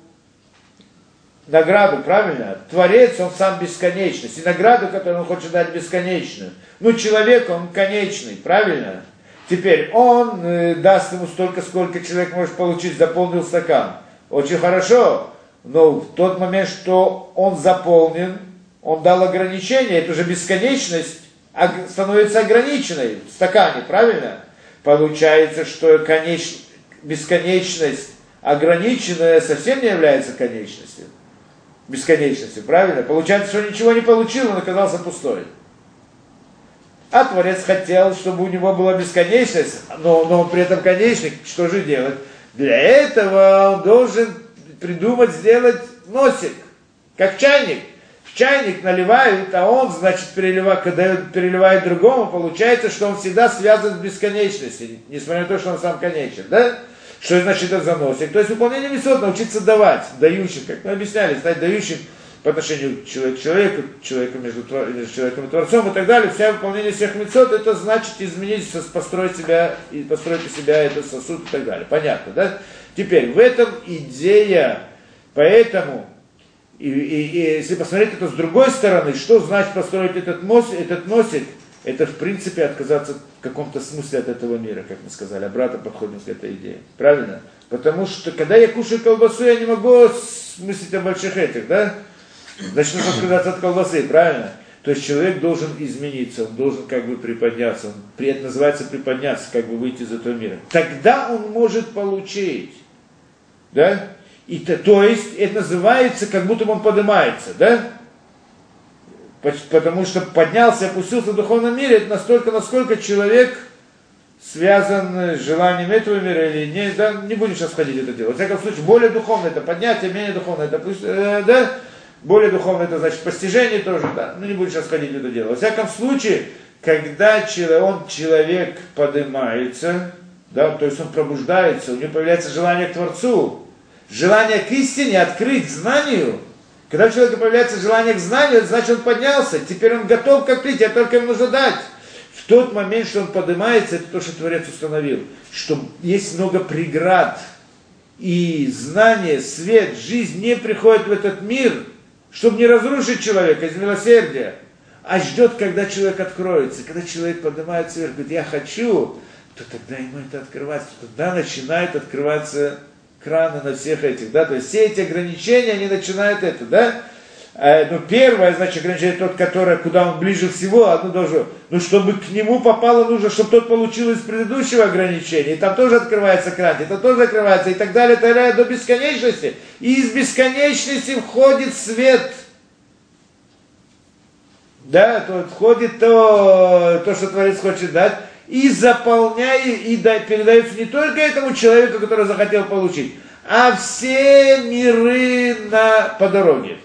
награду, правильно? Творец, он сам бесконечность. И награду, которую он хочет дать, бесконечную. Ну, человек, он конечный, правильно? Теперь он э, даст ему столько, сколько человек может получить, заполнил стакан. Очень хорошо, но в тот момент, что он заполнен, он дал ограничение, это уже бесконечность становится ограниченной в стакане, правильно? Получается, что конеч... бесконечность ограниченная совсем не является конечностью. Бесконечностью, правильно? Получается, что ничего не получил, он оказался пустой. А Творец хотел, чтобы у него была бесконечность, но, но он при этом конечник. Что же делать? Для этого он должен придумать, сделать носик, как чайник. В чайник наливают, а он, значит, переливает, когда переливает другому, получается, что он всегда связан с бесконечностью, несмотря на то, что он сам конечен, да? Что значит это за носик? То есть выполнение мицвот, научиться давать, дающим, как мы объясняли, стать дающим, по отношению к человеку, человеку, человеку между, между человеком и Творцом и так далее, вся выполнение всех мицвот, это значит изменить, построить себя, и построить из себя этот сосуд и так далее. Понятно, да? Теперь, в этом идея, поэтому, и, и, и если посмотреть это с другой стороны, что значит построить этот мост, этот мостик, это в принципе отказаться в каком-то смысле от этого мира, как мы сказали, обратно подходим к этой идее. Правильно? Потому что когда я кушаю колбасу, я не могу смыслить о больших этих, да? Значит, нужно отказаться от колбасы, правильно? То есть человек должен измениться, он должен как бы приподняться, он, это называется приподняться, как бы выйти из этого мира. Тогда он может получить, да? И то, то есть это называется, как будто он поднимается, да? Потому что поднялся, опустился в духовном мире, это настолько, насколько человек связан с желанием этого мира или не, да, не будем сейчас ходить это делать. В всяком случае, более духовное это поднятие, менее духовное это, э, да, более духовное это значит постижение тоже, да, ну не будем сейчас ходить это делать. Во всяком случае, когда человек, он, человек поднимается, да, то есть он пробуждается, у него появляется желание к Творцу, желание к истине, открыть к знанию. Когда у человека появляется желание к знанию, это значит, он поднялся, теперь он готов к открытию, а только ему нужно дать. В тот момент, что он поднимается, это то, что Творец установил, что есть много преград, и знание, свет, жизнь не приходит в этот мир, чтобы не разрушить человека из милосердия, а ждет, когда человек откроется. Когда человек поднимается вверх, говорит, я хочу, то тогда ему это открывается, тогда начинает открываться краны на всех этих, да, то есть все эти ограничения, они начинают это, да, а, ну, первое, значит, ограничение тот, который, куда он ближе всего, одно должно, ну, чтобы к нему попало, нужно, чтобы тот получил из предыдущего ограничения, и там тоже открывается кран, это тоже открывается, и так далее, так далее, до бесконечности, и из бесконечности входит свет, да, то входит то, то, что Творец хочет дать, и заполняет, и передается не только этому человеку, который захотел получить, а все миры на, по дороге.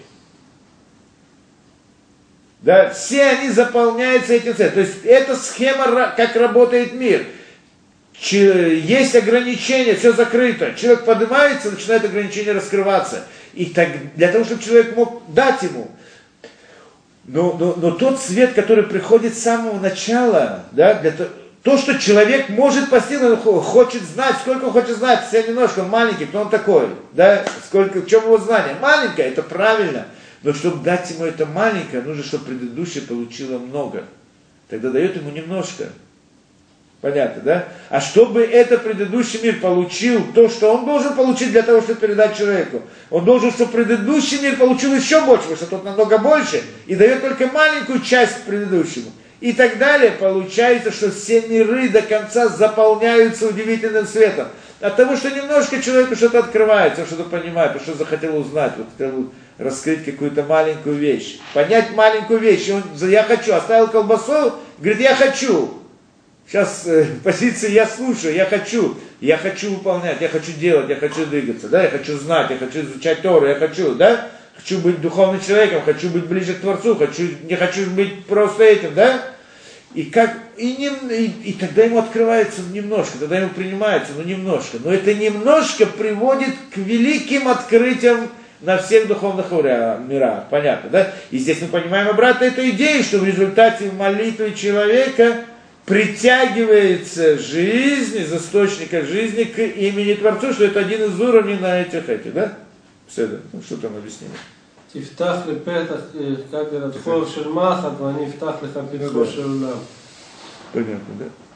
Да, все они заполняются этим целью. То есть это схема, как работает мир. Есть ограничения, все закрыто. Человек поднимается, начинает ограничения раскрываться. И так, для того, чтобы человек мог дать ему. Но, но, но тот свет, который приходит с самого начала, да, для того, то, что человек может постигнуть, он хочет знать, сколько он хочет знать, все немножко, он маленький, кто он такой, да, сколько, в чем его знание, маленькое, это правильно, но чтобы дать ему это маленькое, нужно, чтобы предыдущее получило много, тогда дает ему немножко, понятно, да, а чтобы этот предыдущий мир получил то, что он должен получить для того, чтобы передать человеку, он должен, чтобы предыдущий мир получил еще больше, потому что тот намного больше, и дает только маленькую часть предыдущему. И так далее, получается, что все миры до конца заполняются удивительным светом. От того, что немножко человеку что-то открывается, что-то понимает, что захотел узнать, вот хотел раскрыть какую-то маленькую вещь, понять маленькую вещь. И он, я хочу, оставил колбасу, говорит, я хочу. Сейчас э, позиция, я слушаю, я хочу, я хочу выполнять, я хочу делать, я хочу двигаться, да, я хочу знать, я хочу изучать Тору, я хочу, да. Хочу быть духовным человеком, хочу быть ближе к Творцу, хочу, не хочу быть просто этим, да? И, как, и, не, и, и тогда ему открывается немножко, тогда ему принимается, ну немножко. Но это немножко приводит к великим открытиям на всех духовных мирах, понятно, да? И здесь мы понимаем обратно эту идею, что в результате молитвы человека притягивается жизнь, из источника жизни к имени Творцу, что это один из уровней на этих этих, да? בסדר, что там объяснили? תפתח לפתח, как говорят, חור של מחט, ואני אפתח לך פתחו של עולם. Понятно, да?